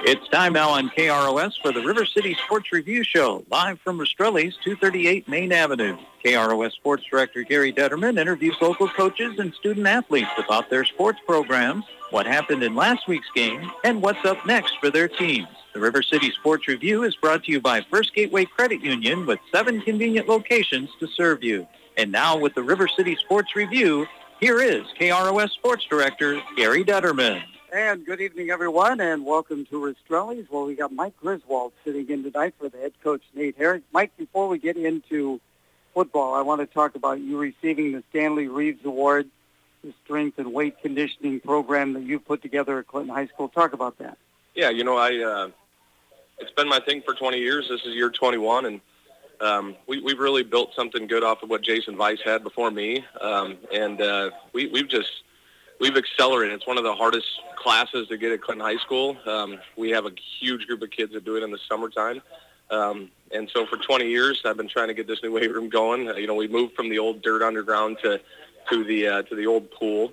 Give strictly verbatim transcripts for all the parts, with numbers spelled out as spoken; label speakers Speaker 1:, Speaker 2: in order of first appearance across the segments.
Speaker 1: It's time now on K R O S for the River City Sports Review Show, live from Rastrelli's two thirty-eight Main Avenue. K R O S Sports Director Gary Detterman interviews local coaches and student-athletes about their sports programs, what happened in last week's game, and what's up next for their teams. The River City Sports Review is brought to you by First Gateway Credit Union with seven convenient locations to serve you. And now with the River City Sports Review, here is K R O S Sports Director Gary Detterman.
Speaker 2: And good evening, everyone, and welcome to Rastrelli's, where we got Mike Griswold sitting in tonight for the head coach, Nate Herrick. Mike, before we get into football, I want to talk about you receiving the Stanley Reeves Award, the strength and weight conditioning program that you put together at Clinton High School. Talk about that.
Speaker 3: Yeah, you know, I uh, it's been my thing for twenty years. This is year twenty-one, and um, we, we've really built something good off of what Jason Weiss had before me, um, and uh, we, we've just We've accelerated. It's one of the hardest classes to get at Clinton High School. Um, we have a huge group of kids that do it in the summertime. Um, and so for twenty years, I've been trying to get this new weight room going. Uh, you know, we moved from the old dirt underground to to the uh, to the old pool.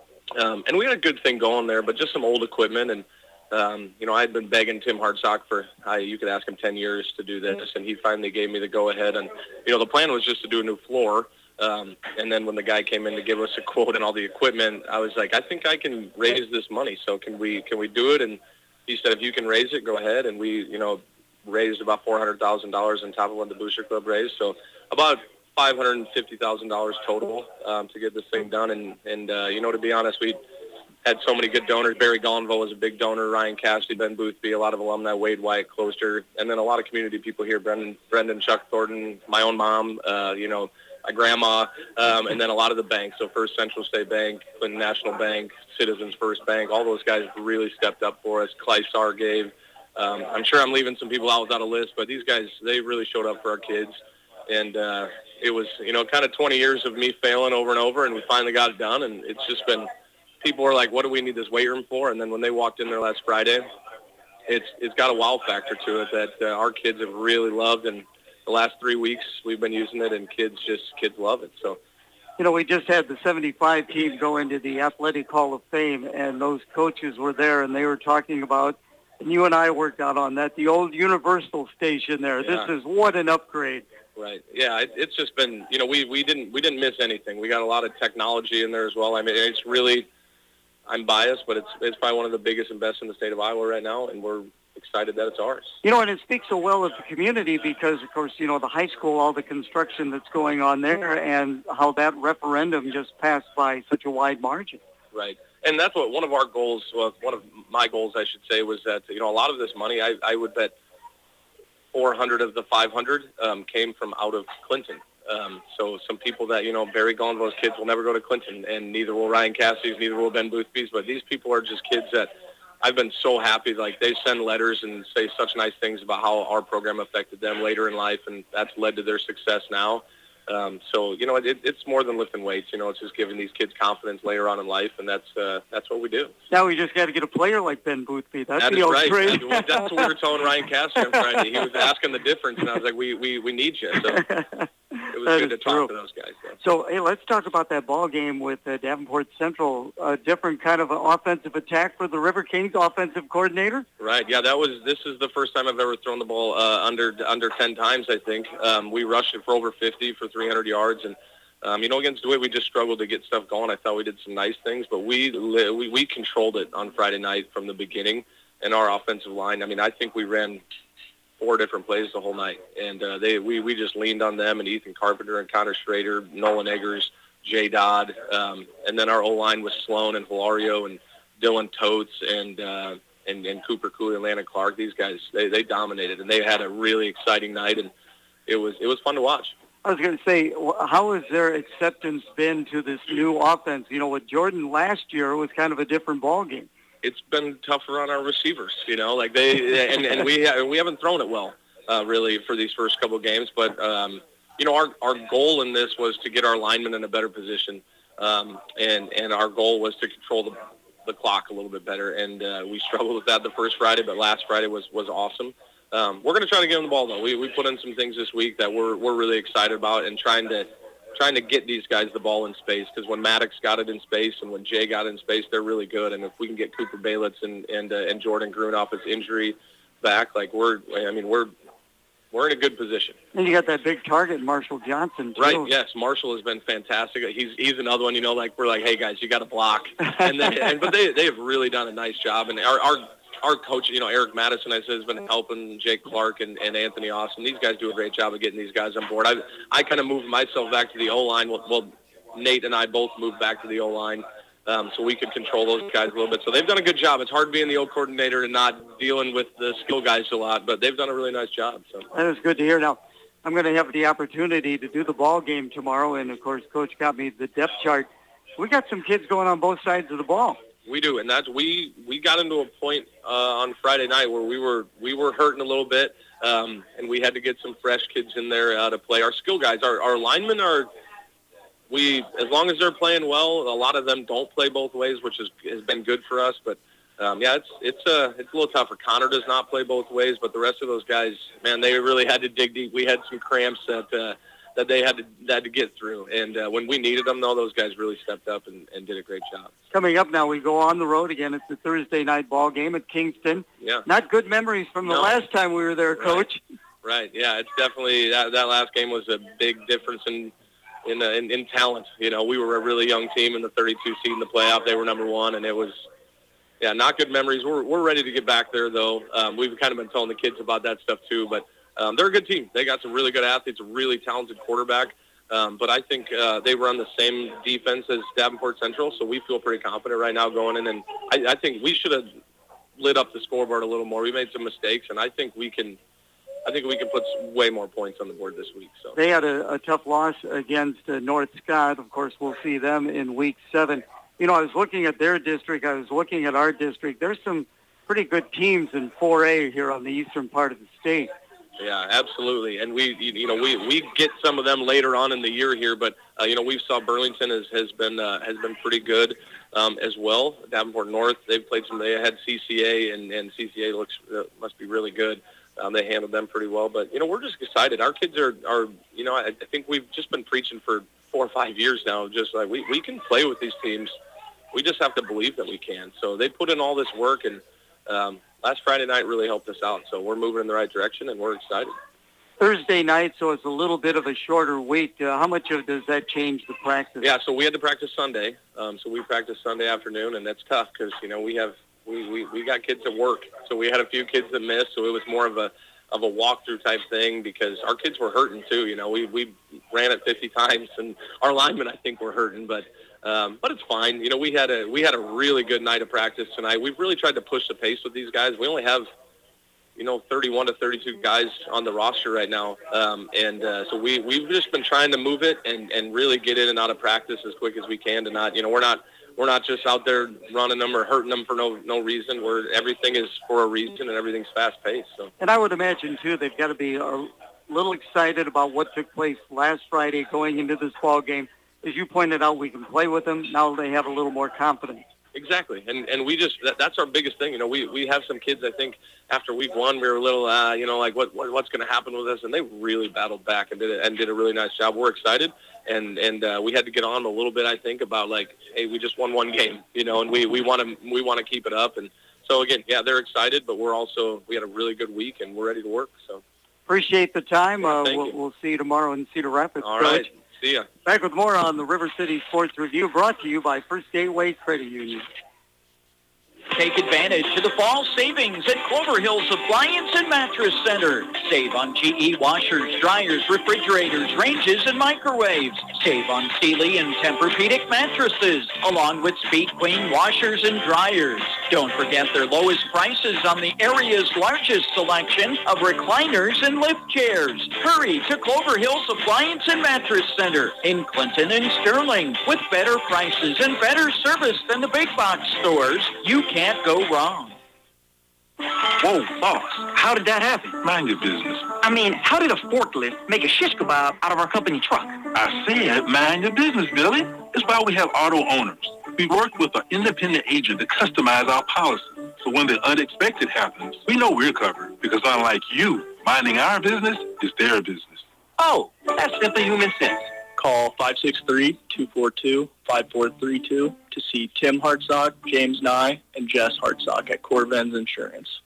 Speaker 3: Um, and we had a good thing going there, but just some old equipment. And, um, you know, I had been begging Tim Hartsock for, uh, you could ask him ten years to do this, and he finally gave me the go-ahead. And, you know, the plan was just to do a new floor. Um, and then when the guy came in to give us a quote and all the equipment, I was like, I think I can raise this money. So can we can we do it? And he said, if you can raise it, go ahead. And we, you know, raised about four hundred thousand dollars on top of what the Booster Club raised. So about five hundred fifty thousand dollars total um, to get this thing done. And, and uh, you know, to be honest, we had so many good donors. Barry Gonvo was a big donor, Ryan Cassidy, Ben Boothby, a lot of alumni, Wade White, Closter, and then a lot of community people here, Brendan, Brendan Chuck Thornton, my own mom, uh, you know, my grandma, um, and then a lot of the banks. So First Central State Bank, Clinton National Bank, Citizens First Bank, all those guys really stepped up for us. Clysar gave. Um, I'm sure I'm leaving some people out without a list, but these guys, they really showed up for our kids. And uh, it was, you know, kind of twenty years of me failing over and over, and we finally got it done. And it's just been, people were like, what do we need this weight room for? And then when they walked in there last Friday, it's it's got a wow factor to it that uh, our kids have really loved. And the last three weeks we've been using it, and kids just kids love it. So,
Speaker 2: you know, we just had the seventy-five team go into the Athletic Hall of Fame, and those coaches were there, and they were talking about, and you and I worked out on that, the old Universal station there.
Speaker 3: Yeah.
Speaker 2: This is what an upgrade.
Speaker 3: Right. Yeah, it, it's just been, you know, we, we didn't we didn't miss anything. We got a lot of technology in there as well. I mean, it's really, I'm biased, but it's it's probably one of the biggest and best in the state of Iowa right now, and we're excited that it's ours.
Speaker 2: You know, and it speaks so well of the community because, of course, you know, the high school, all the construction that's going on there, and how that referendum just passed by such a wide margin.
Speaker 3: Right. And that's what one of our goals, well, one of my goals, I should say, was that, you know, a lot of this money, I, I would bet four hundred of the five hundred um, came from out of Clinton. Um, so some people that, you know, Barry Gonvo's kids will never go to Clinton, and neither will Ryan Cassidy's, neither will Ben Boothby's, but these people are just kids that I've been so happy. Like, they send letters and say such nice things about how our program affected them later in life, and that's led to their success now. Um, so, you know, it, it's more than lifting weights. You know, it's just giving these kids confidence later on in life, and that's uh, that's what we do.
Speaker 2: Now we just got to get a player like Ben Boothby. That's
Speaker 3: that
Speaker 2: the
Speaker 3: is
Speaker 2: old
Speaker 3: right.
Speaker 2: trade.
Speaker 3: That's, that's what we were telling Ryan Cassidy on Friday. He was asking the difference, and I was like, we we, we need you. So it was
Speaker 2: That
Speaker 3: good to
Speaker 2: is true.
Speaker 3: talk to those guys. Yeah.
Speaker 2: So, hey, let's talk about that ball game with uh, Davenport Central. A different kind of an offensive attack for the River Kings offensive coordinator.
Speaker 3: Right. Yeah, that was. This is the first time I've ever thrown the ball uh, under under ten times. I think um, we rushed it for over fifty for three hundred yards, and um, you know, against DeWitt, we just struggled to get stuff going. I thought we did some nice things, but we we we controlled it on Friday night from the beginning. And our offensive line, I mean, I think we ran four different plays the whole night, and uh, they we, we just leaned on them and Ethan Carpenter and Connor Schrader, Nolan Eggers, Jay Dodd, um, and then our O-line was Sloan and Hilario and Dylan Totes and uh, and, and Cooper Cooley and Landon Clark. These guys, they, they dominated, and they had a really exciting night, and it was it was fun to watch.
Speaker 2: I was going to say, how has their acceptance been to this new offense? You know, with Jordan last year, it was kind of a different ball game.
Speaker 3: It's been tougher on our receivers, you know, like they and, and we we haven't thrown it well, uh, really, for these first couple of games. But um, you know, our our goal in this was to get our linemen in a better position, um, and and our goal was to control the the clock a little bit better. And uh, we struggled with that the first Friday, but last Friday was was awesome. Um, we're going to try to get them the ball though. We we put in some things this week that we're we're really excited about, and trying to trying to get these guys the ball in space, because when Maddox got it in space and when Jay got it in space, they're really good. And if we can get Cooper Baylitz and and, uh, and Jordan Gruen off his injury back, like we're, I mean, we're we're in a good position.
Speaker 2: And you got that big target, Marshall Johnson, too.
Speaker 3: Right, yes. Marshall has been fantastic. He's he's another one, you know, like we're like, hey, guys, you got to block. And, then, and But they they have really done a nice job. And our, our, our coach, you know, Eric Madison, I said, has been helping Jake Clark and, and Anthony Austin. These guys do a great job of getting these guys on board. I I kind of moved myself back to the O-line. Well, well, Nate and I both moved back to the O-line. Um, so we could control those guys a little bit. So they've done a good job. It's hard being the O coordinator and not dealing with the skill guys a lot, but they've done a really nice job. So
Speaker 2: that is good to hear. Now, I'm going to have the opportunity to do the ball game tomorrow, and, of course, Coach got me the depth chart. We got some kids going on both sides of the ball.
Speaker 3: We do, and that's we we got into a point uh, on Friday night where we were we were hurting a little bit, um, and we had to get some fresh kids in there uh, to play. Our skill guys, our our linemen are. We, as long as they're playing well, a lot of them don't play both ways, which is, has been good for us. But um, yeah, it's it's uh, it's a little tougher. Connor does not play both ways, but the rest of those guys, man, they really had to dig deep. We had some cramps that uh, that they had to had to get through, and uh, when we needed them, though, those guys really stepped up and, and did a great job.
Speaker 2: Coming up now, we go on the road again. It's the Thursday night ball game at Kingston.
Speaker 3: Yeah,
Speaker 2: not good memories from the
Speaker 3: no.
Speaker 2: last time we were there, Coach.
Speaker 3: Right. right. Yeah, it's definitely that that last game was a big difference in. In, uh, in in talent. You know, we were a really young team in the thirty-two seed in the playoff. They were number one, and it was, yeah, not good memories. We're we're ready to get back there, though. Um, we've kind of been telling the kids about that stuff, too. But um, they're a good team. They got some really good athletes, a really talented quarterback. Um, but I think uh, they run the same defense as Davenport Central, so we feel pretty confident right now going in. And I, I think we should have lit up the scoreboard a little more. We made some mistakes, and I think we can – I think we can put way more points on the board this week. So
Speaker 2: they had a, a tough loss against uh, North Scott. Of course, we'll see them in week seven. You know, I was looking at their district. I was looking at our district. There's some pretty good teams in four A here on the eastern part of the state.
Speaker 3: Yeah, absolutely. And we, you know, we, we get some of them later on in the year here, but uh, you know, we saw Burlington has has been uh, has been pretty good um, as well. Davenport North, they've played some. They had C C A, and, and C C A looks uh, must be really good. Um, they handled them pretty well, but you know, we're just excited. Our kids are, are you know, I, I think we've just been preaching for four or five years now. Just like we, we can play with these teams, we just have to believe that we can. So they put in all this work, and um, last Friday night really helped us out. So we're moving in the right direction, and we're excited.
Speaker 2: Thursday night, so it's a little bit of a shorter week. Uh, how much of does that change the practice?
Speaker 3: Yeah, so we had to practice Sunday. Um, so we practiced Sunday afternoon, and that's tough because you know we have. We, we, we got kids at work, so we had a few kids that missed, so it was more of a of a walkthrough type thing because our kids were hurting too. You know, we, we ran it fifty times, and our linemen I think were hurting, but um, but it's fine. You know, we had a we had a really good night of practice tonight. We've really tried to push the pace with these guys. We only have you know thirty-one to thirty-two guys on the roster right now, um, and uh, so we we've just been trying to move it and and really get in and out of practice as quick as we can to not you know we're not. We're not just out there running them or hurting them for no no reason. We're everything is for a reason, and everything's fast paced. So.
Speaker 2: And I would imagine too, they've got to be a little excited about what took place last Friday going into this ball game. As you pointed out, we can play with them now. They have a little more confidence.
Speaker 3: Exactly, and and we just that, that's our biggest thing. You know, we we have some kids. I think after week one, we were a little, uh, you know, like what, what what's going to happen with us, and they really battled back and did it and did a really nice job. We're excited, and and uh, we had to get on a little bit. I think about like, hey, we just won one game, you know, and we we want to we want to keep it up. And so again, yeah, they're excited, but we're also we had a really good week, and we're ready to work. So
Speaker 2: appreciate the time.
Speaker 3: Yeah,
Speaker 2: uh,
Speaker 3: thank
Speaker 2: we'll,
Speaker 3: you.
Speaker 2: we'll see you tomorrow in Cedar Rapids.
Speaker 3: All
Speaker 2: Coach.
Speaker 3: right, see ya.
Speaker 2: Back with more on the River City Sports Review, brought to you by First Gateway Credit Union.
Speaker 4: Take advantage of the fall savings at Clover Hills Appliance and Mattress Center. Save on G E washers, dryers, refrigerators, ranges, and microwaves. Save on Sealy and Tempur-Pedic mattresses, along with Speed Queen washers and dryers. Don't forget their lowest prices on the area's largest selection of recliners and lift chairs. Hurry to Clover Hills Appliance and Mattress Center in Clinton and Sterling. With better prices and better service than the big box stores, you can't go wrong.
Speaker 5: Whoa, boss, how did that happen? Mind your business. I mean, how did a forklift make a shish kebab out of our company truck? I said, mind your business, Billy. That's why we have auto owners. We work with an independent agent to customize our policy. So when the unexpected happens, we know we're covered because unlike you, minding our business is their business. Oh, that's simply human sense.
Speaker 6: call five six three, two four two, five four three two to see Tim Hartsock, James Nye, and Jess Hartsock at Corvens Insurance.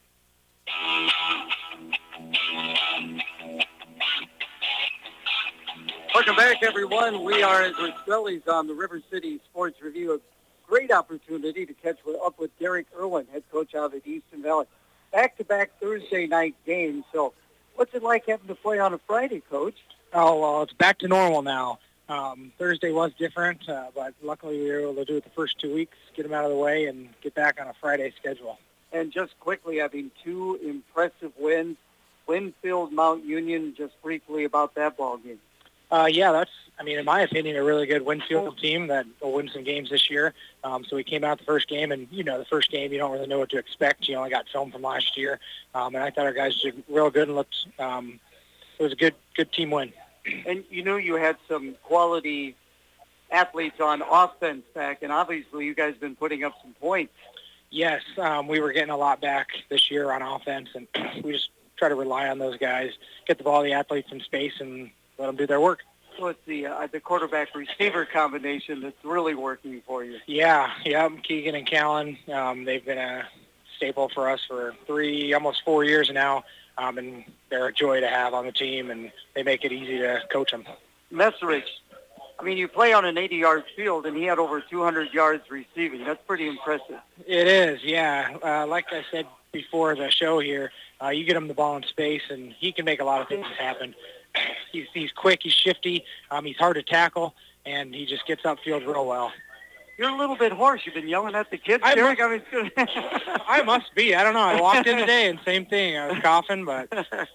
Speaker 2: Welcome back, everyone. We are at Ristrelli's on the River City Sports Review. A great opportunity to catch up with Derek Irwin, head coach out at Easton Valley. Back-to-back Thursday night games. So what's it like having to play on a Friday, Coach?
Speaker 7: Oh, well, it's back to normal now. Um, Thursday was different, uh, but luckily we were able to do it the first two weeks, get them out of the way, and get back on a Friday schedule.
Speaker 2: And just quickly, having two impressive wins. Winfield, Mount Union, just briefly about that ball game.
Speaker 7: Uh, yeah, that's, I mean, in my opinion, a really good Winfield team that will win some games this year. Um, so we came out the first game, and, you know, the first game, you don't really know what to expect. You only got film from last year. Um, and I thought our guys did real good and looked, um, it was a good, good team win.
Speaker 2: And you knew you had some quality athletes on offense back, and obviously you guys have been putting up some points.
Speaker 7: Yes, um, we were getting a lot back this year on offense, and we just try to rely on those guys, get the ball to the athletes in space, and let them do their work.
Speaker 2: So it's the uh, the quarterback-receiver combination that's really working for you.
Speaker 7: Yeah, yeah, Keegan and Callan, um, they've been a staple for us for three, almost four years now, um, and they're a joy to have on the team, and they make it easy to coach them.
Speaker 2: Messerich, I mean, you play on an eighty-yard field, and he had over two hundred yards receiving. That's pretty impressive.
Speaker 7: It is, yeah. Uh, like I said before the show here, uh, you get him the ball in space, and he can make a lot of things happen. He's, he's quick, he's shifty, um, he's hard to tackle, and he just gets upfield real well.
Speaker 2: You're a little bit hoarse. You've been yelling at the kids,
Speaker 7: I
Speaker 2: Derek.
Speaker 7: Must,
Speaker 2: I mean,
Speaker 7: I must be. I don't know. I walked in today, and same thing. I was coughing, but...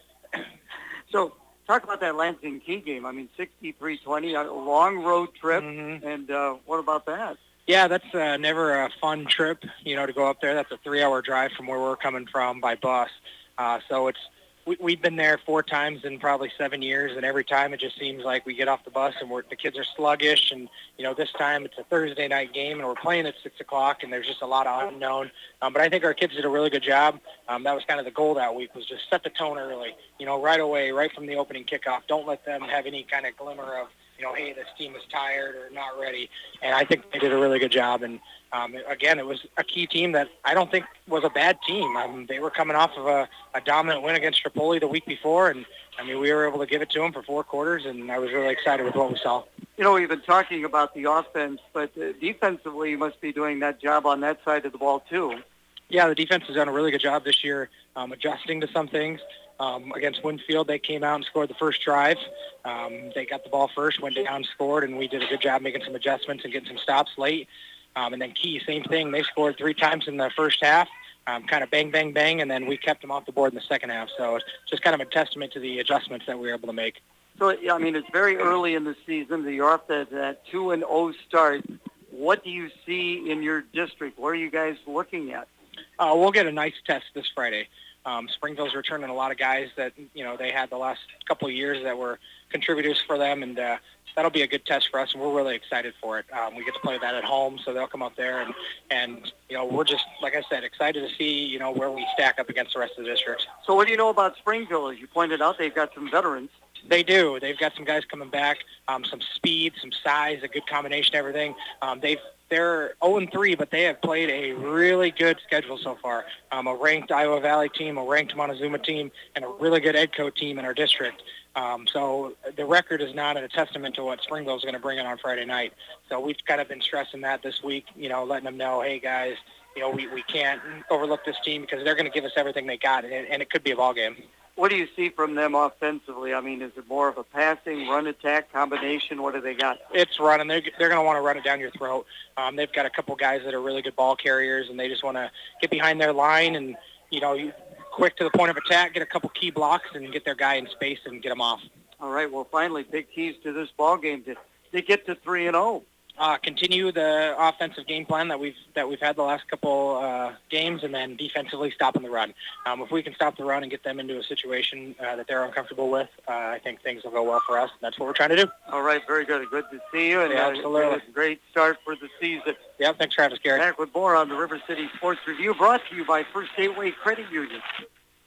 Speaker 2: So talk about that Lansing Key game. I mean, sixty-three twenty, a long road trip,
Speaker 7: mm-hmm.
Speaker 2: and uh, what about that?
Speaker 7: Yeah, that's uh, never a fun trip, you know, to go up there. That's a three-hour drive from where we're coming from by bus. Uh, so it's we, we've been there four times in probably seven years, and every time it just seems like we get off the bus and we're, the kids are sluggish. And, you know, this time it's a Thursday night game, and we're playing at six o'clock, and there's just a lot of unknown. Um, but I think our kids did a really good job. Um, that was kind of the goal that week, was just set the tone early, you know, right away, right from the opening kickoff. Don't let them have any kind of glimmer of, you know, hey, this team is tired or not ready. And I think they did a really good job. And, um, again, it was a key team that I don't think was a bad team. Um, they were coming off of a, a dominant win against Tripoli the week before. And, I mean, we were able to give it to them for four quarters, and I was really excited with what we saw.
Speaker 2: You know, we've been talking about the offense, but uh, defensively you must be doing that job on that side of the ball too.
Speaker 7: Yeah, the defense has done a really good job this year um, adjusting to some things. Um, against Winfield, they came out and scored the first drive. Um, they got the ball first, went down, scored, and we did a good job making some adjustments and getting some stops late. Um, and then Key, same thing. They scored three times in the first half, um, kind of bang, bang, bang, and then we kept them off the board in the second half. So it's just kind of a testament to the adjustments that we were able to make.
Speaker 2: So, I mean, it's very early in the season. You're off that, that two and oh start. What do you see in your district? What are you guys looking at?
Speaker 7: Uh, we'll get a nice test this Friday. Um, Springville's returning a lot of guys that, you know, they had the last couple of years that were contributors for them, and uh, that'll be a good test for us, and we're really excited for it. Um, we get to play that at home, so they'll come up there, and, and, you know, we're just, like I said, excited to see, you know, where we stack up against the rest of the districts.
Speaker 2: So what do you know about Springville? As you pointed out, they've got some veterans.
Speaker 7: They do. They've got some guys coming back, um, some speed, some size, a good combination of everything. Um, they've They're oh and three, but they have played a really good schedule so far. Um, a ranked Iowa Valley team, a ranked Montezuma team, and a really good Edco team in our district. Um, so the record is not a testament to what Springville is going to bring in on Friday night. So we've kind of been stressing that this week, you know, letting them know, hey, guys, you know, we, we can't overlook this team because they're going to give us everything they got, and, and it could be a ball game.
Speaker 2: What do you see from them offensively? I mean, is it more of a passing, run attack combination? What do they got?
Speaker 7: It's running. They're, they're going to want to run it down your throat. Um, they've got a couple guys that are really good ball carriers, and they just want to get behind their line and, you know, you, quick to the point of attack, get a couple key blocks, and get their guy in space and get them off.
Speaker 2: All right, well, finally, big keys to this ball game to, to get to three and oh.
Speaker 7: Uh, continue the offensive game plan that we've that we've had the last couple uh, games, and then defensively stopping the run. Um, if we can stop the run and get them into a situation uh, that they're uncomfortable with, uh, I think things will go well for us. And that's what we're trying to do.
Speaker 2: All right, very good. Good to see you. And
Speaker 7: yeah, absolutely.
Speaker 2: Uh, great start for the season.
Speaker 7: Yeah, thanks for having us, Gary.
Speaker 2: Back with more on the River City Sports Review, brought to you by First Gateway Credit Union.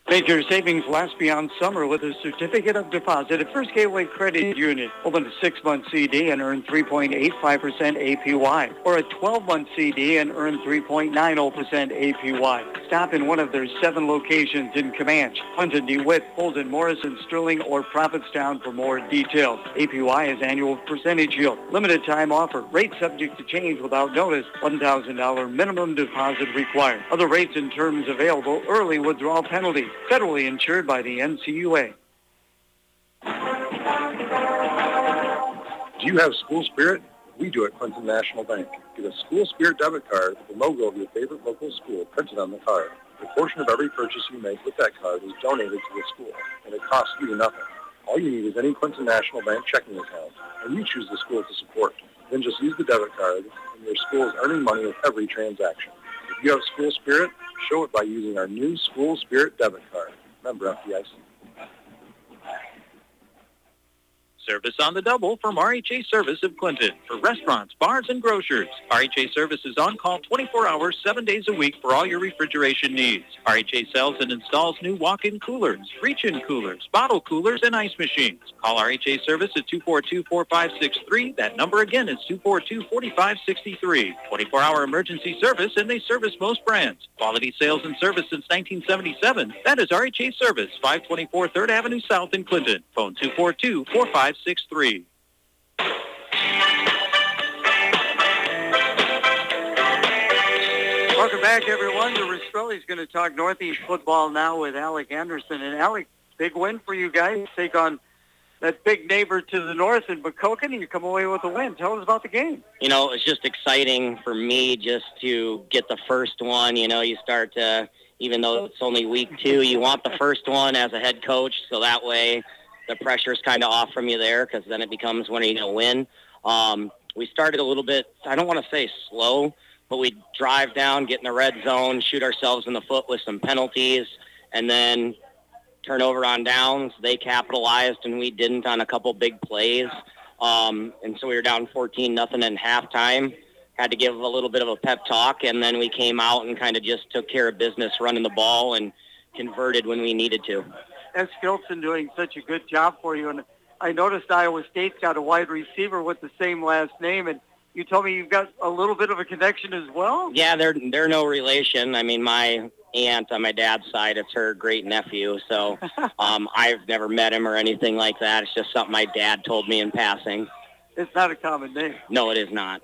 Speaker 2: Make your savings last beyond summer with a certificate of deposit at First Gateway Credit Union. Open a six-month C D and earn three point eight five percent A P Y, or a twelve-month C D and earn three point nine zero percent A P Y. Stop in one of their seven locations in Comanche, Clinton, DeWitt, Holden, Morrison, Sterling, or Prophetstown for more details. A P Y is annual percentage yield. Limited time offer. Rate subject to change without notice. one thousand dollars minimum deposit required. Other rates and terms available. Early withdrawal penalty. Federally insured by the N C U A.
Speaker 8: Do you have school spirit? We do at Clinton National Bank. Get a school spirit debit card with the logo of your favorite local school printed on the card. A portion of every purchase you make with that card is donated to the school, and it costs you nothing. All you need is any Clinton National Bank checking account, and you choose the school to support. Then just use the debit card, and your school is earning money with every transaction. If you have school spirit, show it by using our new School Spirit debit card. Member F D I C.
Speaker 1: Service on the double from R H A Service of Clinton for restaurants, bars, and grocers. R H A Service is on call twenty-four hours, seven days a week for all your refrigeration needs. R H A sells and installs new walk-in coolers, reach-in coolers, bottle coolers, and ice machines. Call R H A Service at two four two, four five six three. That number again is two four two, four five six three. twenty-four hour emergency service, and they service most brands. Quality sales and service since nineteen seventy-seven. That is R H A Service, five twenty-four third Avenue South in Clinton. Phone two four two, four five six three.
Speaker 2: Welcome back, everyone. The Rastrelli is going to talk Northeast football now with Alec Anderson. And Alec, big win for you guys. Take on that big neighbor to the north in Makokin, and you come away with a win. Tell us about the game.
Speaker 9: You know, it's just exciting for me just to get the first one. You know, you start to, even though it's only week two, you want the first one as a head coach, so that way the pressure's kind of off from you there, because then it becomes when are you going to win. Um, we started a little bit, I don't want to say slow, but we drive down, get in the red zone, shoot ourselves in the foot with some penalties, and then turn over on downs. They capitalized, and we didn't on a couple big plays. Um, and so we were down fourteen nothing in halftime. Had to give a little bit of a pep talk, and then we came out and kind of just took care of business running the ball and converted when we needed to.
Speaker 2: S. Filson doing such a good job for you. And I noticed Iowa State's got a wide receiver with the same last name, and you told me you've got a little bit of a connection as well?
Speaker 9: Yeah, they're they're no relation. I mean, my aunt on my dad's side, it's her great nephew. So um, I've never met him or anything like that. It's just something my dad told me in passing.
Speaker 2: It's not a common name.
Speaker 9: No, it is not.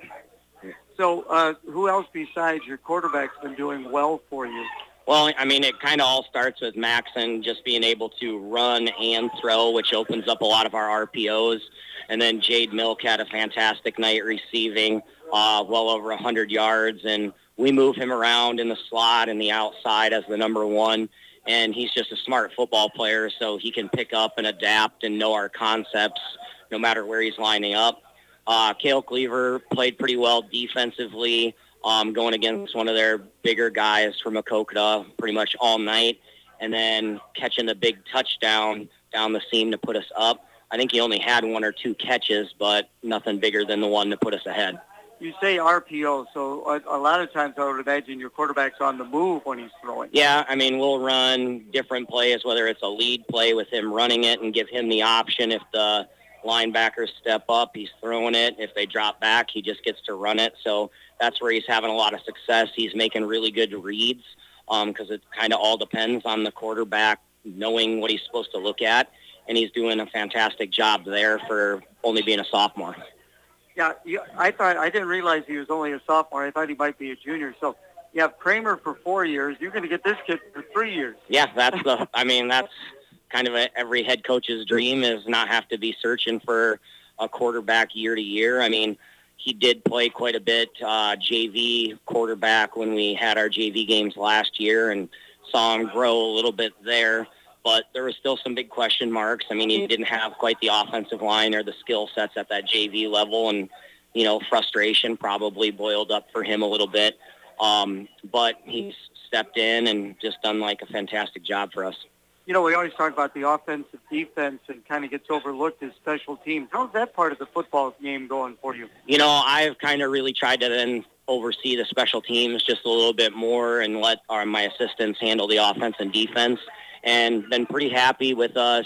Speaker 2: So uh, who else besides your quarterback's been doing well for you?
Speaker 9: Well, I mean, it kind of all starts with Maxon just being able to run and throw, which opens up a lot of our R P Os. And then Jade Milk had a fantastic night receiving, uh, well over one hundred yards. And we move him around in the slot and the outside as the number one. And he's just a smart football player, so he can pick up and adapt and know our concepts no matter where he's lining up. Uh, Cale Cleaver played pretty well defensively. Um, going against one of their bigger guys from Maquoketa pretty much all night, and then catching the big touchdown down the seam to put us up. I think he only had one or two catches, but nothing bigger than the one to put us ahead.
Speaker 2: You say R P O, so a, a lot of times I would imagine your quarterback's on the move when he's throwing.
Speaker 9: Yeah, I mean, we'll run different plays, whether it's a lead play with him running it and give him the option. If the linebackers step up, he's throwing it. If they drop back, he just gets to run it. So that's where he's having a lot of success. He's making really good reads because um, it kind of all depends on the quarterback knowing what he's supposed to look at, and he's doing a fantastic job there for only being a sophomore.
Speaker 2: Yeah, you, I thought I didn't realize he was only a sophomore. I thought he might be a junior. So you have Kramer for four years. You're going to get this kid for three years.
Speaker 9: Yeah, that's the. I mean, that's kind of a, every head coach's dream is not have to be searching for a quarterback year to year. I mean, he did play quite a bit uh, J V quarterback when we had our J V games last year and saw him grow a little bit there. But there were still some big question marks. I mean, he didn't have quite the offensive line or the skill sets at that J V level, and, you know, frustration probably boiled up for him a little bit. Um, but he's stepped in and just done, like, a fantastic job for us.
Speaker 2: You know, we always talk about the offensive defense and kind of gets overlooked as special teams. How's that part of the football game going for you?
Speaker 9: You know, I've kind of really tried to then oversee the special teams just a little bit more and let our, my assistants handle the offense and defense. and been pretty happy with us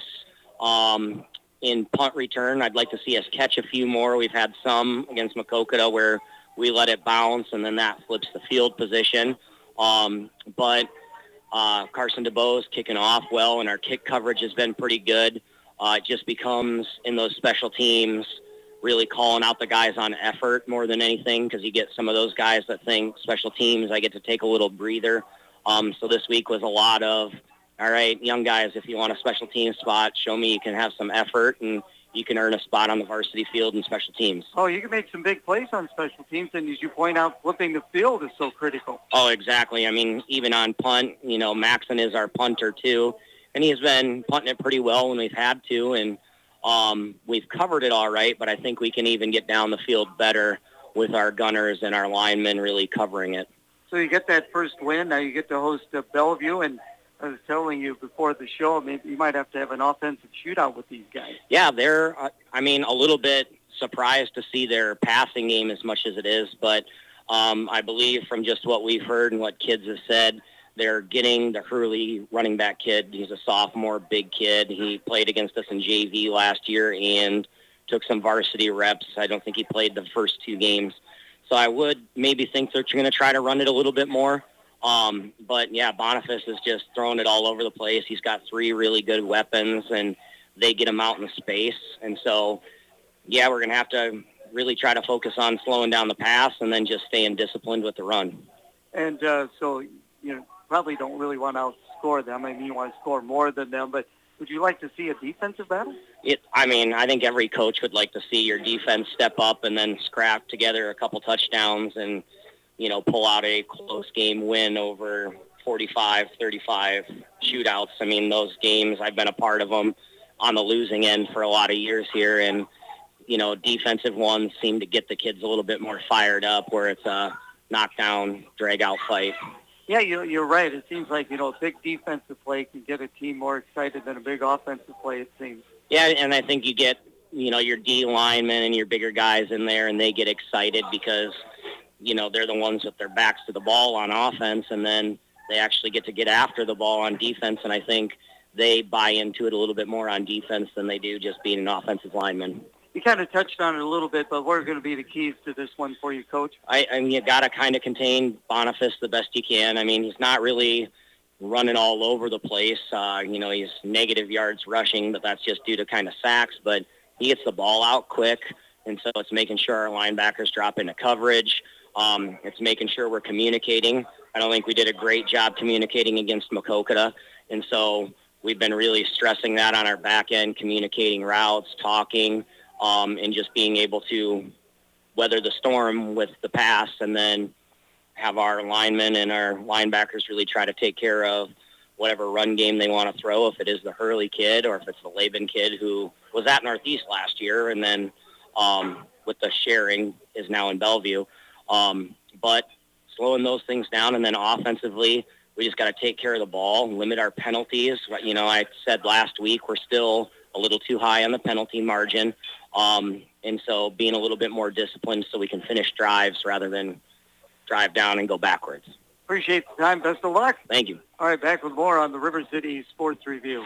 Speaker 9: um, in punt return. I'd like to see us catch a few more. We've had some against Maquoketa where we let it bounce, and then that flips the field position. Um, but uh, Carson DeBow is kicking off well, and our kick coverage has been pretty good. Uh, it just becomes, in those special teams, really calling out the guys on effort more than anything, because you get some of those guys that think special teams, I get to take a little breather. Um, so this week was a lot of, all right, young guys, if you want a special team spot, show me you can have some effort, and you can earn a spot on the varsity field in special teams.
Speaker 2: Oh, you can make some big plays on special teams, and as you point out, flipping the field is so critical.
Speaker 9: Oh, exactly. I mean, even on punt, you know, Maxon is our punter too, and he's been punting it pretty well when we've had to, and Um, we've covered it all right, but I think we can even get down the field better with our gunners and our linemen really covering it.
Speaker 2: So you get that first win. Now you get to host uh, Bellevue, and I was telling you before the show, maybe you might have to have an offensive shootout with these guys.
Speaker 9: Yeah, they're, uh, I mean, a little bit surprised to see their passing game as much as it is, but um, I believe from just what we've heard and what kids have said, they're getting the Hurley running back kid. He's a sophomore, big kid. He played against us in J V last year and took some varsity reps. I don't think he played the first two games. So I would maybe think they're going to try to run it a little bit more. Um, but, yeah, Boniface is just throwing it all over the place. He's got three really good weapons, and they get him out in space. And so, yeah, we're going to have to really try to focus on slowing down the pass and then just staying disciplined with the run.
Speaker 2: And uh, so, you know, probably don't really want to outscore them. I mean, you want to score more than them, but would you like to see a defensive battle?
Speaker 9: It, I mean, I think every coach would like to see your defense step up and then scrap together a couple touchdowns and, you know, pull out a close game win over forty-five thirty-five shootouts. I mean, those games, I've been a part of them on the losing end for a lot of years here, and, you know, defensive ones seem to get the kids a little bit more fired up where it's a knockdown, drag-out fight.
Speaker 2: Yeah, you, you're right. It seems like, you know, a big defensive play can get a team more excited than a big offensive play, it seems.
Speaker 9: Yeah, and I think you get, you know, your D linemen and your bigger guys in there, and they get excited because, you know, they're the ones with their backs to the ball on offense, and then they actually get to get after the ball on defense, and I think they buy into it a little bit more on defense than they do just being an offensive lineman.
Speaker 2: You kind of touched on it a little bit, but what are going to be the keys to this one for you, Coach?
Speaker 9: I, I mean, you got to kind of contain Boniface the best you can. I mean, he's not really running all over the place. Uh, you know, he's negative yards rushing, but that's just due to kind of sacks. But he gets the ball out quick, and so it's making sure our linebackers drop into coverage. Um, it's making sure we're communicating. I don't think we did a great job communicating against Maquoketa, and so we've been really stressing that on our back end, communicating routes, talking, Um, and just being able to weather the storm with the pass, and then have our linemen and our linebackers really try to take care of whatever run game they want to throw, if it is the Hurley kid or if it's the Laban kid who was at Northeast last year and then um, with the sharing is now in Bellevue. Um, but slowing those things down, and then offensively, we just got to take care of the ball, limit our penalties. You know, I said last week we're still a little too high on the penalty margin. Um, and so being a little bit more disciplined so we can finish drives rather than drive down and go backwards.
Speaker 2: Appreciate the time. Best of luck.
Speaker 9: Thank you.
Speaker 2: All right, back with more on the River City Sports Review.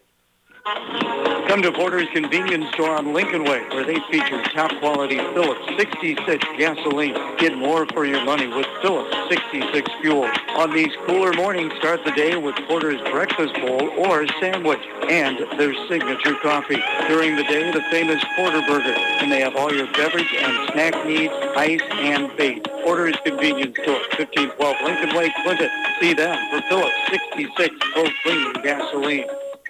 Speaker 2: Come to Porter's Convenience Store on Lincoln Way, where they feature top-quality Phillips sixty-six gasoline. Get more for your money with Phillips sixty-six fuel. On these cooler mornings, start the day with Porter's Breakfast Bowl or sandwich and their signature coffee. During the day, the famous Porter Burger, and they have all your beverage and snack needs, ice and bait. Porter's Convenience Store, fifteen twelve Lincoln Way, Clinton. See them for Phillips sixty-six Full Clean Gasoline.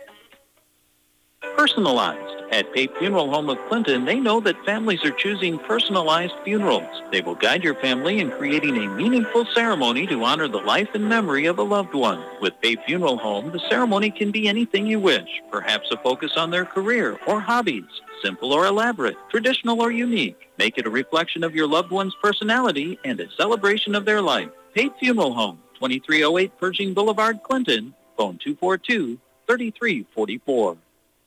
Speaker 1: Personalized. At Pape Funeral Home of Clinton, they know that families are choosing personalized funerals. They will guide your family in creating a meaningful ceremony to honor the life and memory of a loved one. With Pape Funeral Home, the ceremony can be anything you wish, perhaps a focus on their career or hobbies, simple or elaborate, traditional or unique. Make it a reflection of your loved one's personality and a celebration of their life. Pape Funeral Home, twenty-three oh eight Pershing Boulevard, Clinton. Phone two four two, three three four four.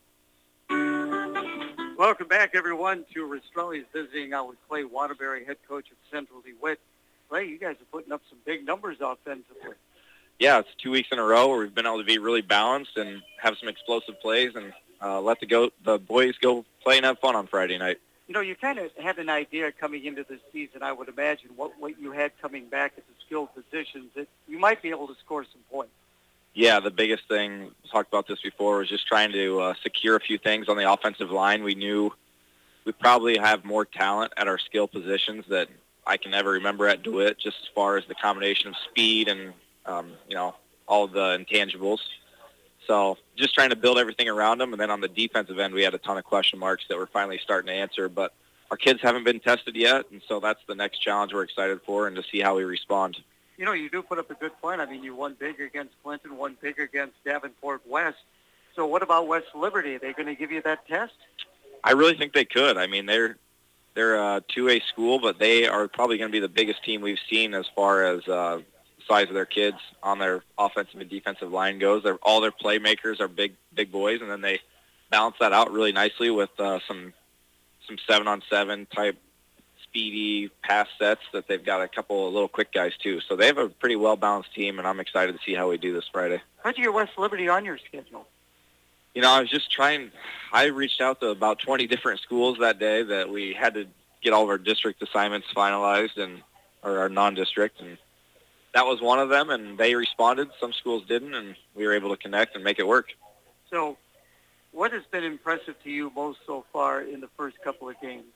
Speaker 2: Welcome back, everyone, to Rastrelli's visiting out with Clay Waterbury, head coach of Central DeWitt. Clay, you guys are putting up some big numbers offensively.
Speaker 10: yeah, it's two weeks in a row where we've been able to be really balanced and have some explosive plays and uh, let the go the boys go play and have fun on Friday night.
Speaker 2: You know, you kind of had an idea coming into this season, I would imagine, what, what you had coming back at the skilled positions, that you might be able to score some points.
Speaker 10: Yeah, the biggest thing, we talked about this before, was just trying to uh, secure a few things on the offensive line. We knew we probably have more talent at our skill positions that I can ever remember at DeWitt, just as far as the combination of speed and, um, you know, all of the intangibles. So just trying to build everything around them. And then on the defensive end, we had a ton of question marks that we're finally starting to answer. But our kids haven't been tested yet, and so that's the next challenge we're excited for and to see how we respond.
Speaker 2: You know, you do put up a good point. I mean, you won big against Clinton, won big against Davenport West. So what about West Liberty? Are they going to give you that test?
Speaker 10: I really think they could. I mean, they're they're a two A school, but they are probably going to be the biggest team we've seen as far as uh, size of their kids on their offensive and defensive line goes. They're, all their playmakers are big big boys, and then they balance that out really nicely with uh, some some seven-on-seven type speedy pass sets that they've got a couple of little quick guys too. So they have a pretty well-balanced team, and I'm excited to see how we do this Friday.
Speaker 2: How'd you get West Liberty on your schedule?
Speaker 10: You know, I was just trying, I reached out to about twenty different schools that day that we had to get all of our district assignments finalized, and or our non-district, and that was one of them, and they responded. Some schools didn't, and we were able to connect and make it work.
Speaker 2: So what has been impressive to you most so far in the first couple of games?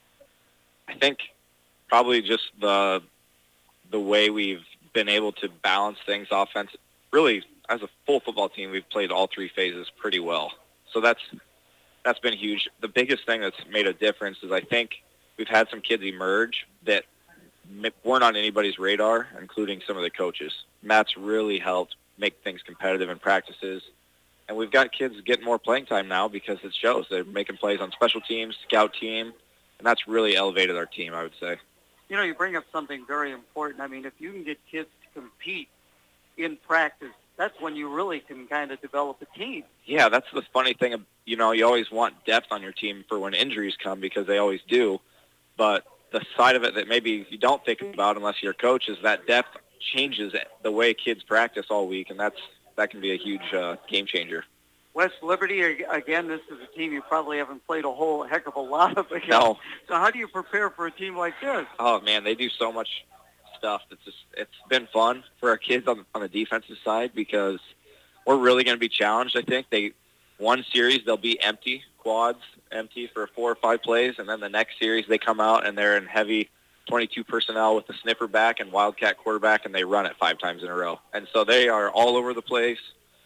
Speaker 10: I think probably just the the way we've been able to balance things offense. Really, as a full football team, we've played all three phases pretty well. So that's that's been huge. The biggest thing that's made a difference is I think we've had some kids emerge that weren't on anybody's radar, including some of the coaches. Matt's really helped make things competitive in practices. And we've got kids getting more playing time now because it shows. They're making plays on special teams, scout team, and that's really elevated our team, I would say.
Speaker 2: You know, you bring up something very important. I mean, if you can get kids to compete in practice, that's when you really can kind of develop a team.
Speaker 10: Yeah, that's the funny thing. You know, you always want depth on your team for when injuries come because they always do. But the side of it that maybe you don't think about unless you're a coach is that depth changes the way kids practice all week, and that's that can be a huge uh, game changer.
Speaker 2: West Liberty, again, this is a team you probably haven't played a whole heck of a lot of against.
Speaker 10: No.
Speaker 2: So how do you prepare for a team like this?
Speaker 10: Oh, man, they do so much stuff. It's just it's been fun for our kids on, on the defensive side because we're really going to be challenged, I think. They One series, they'll be empty, quads empty for four or five plays, and then the next series they come out and they're in heavy twenty-two personnel with the sniffer back and wildcat quarterback, and they run it five times in a row. And so they are all over the place,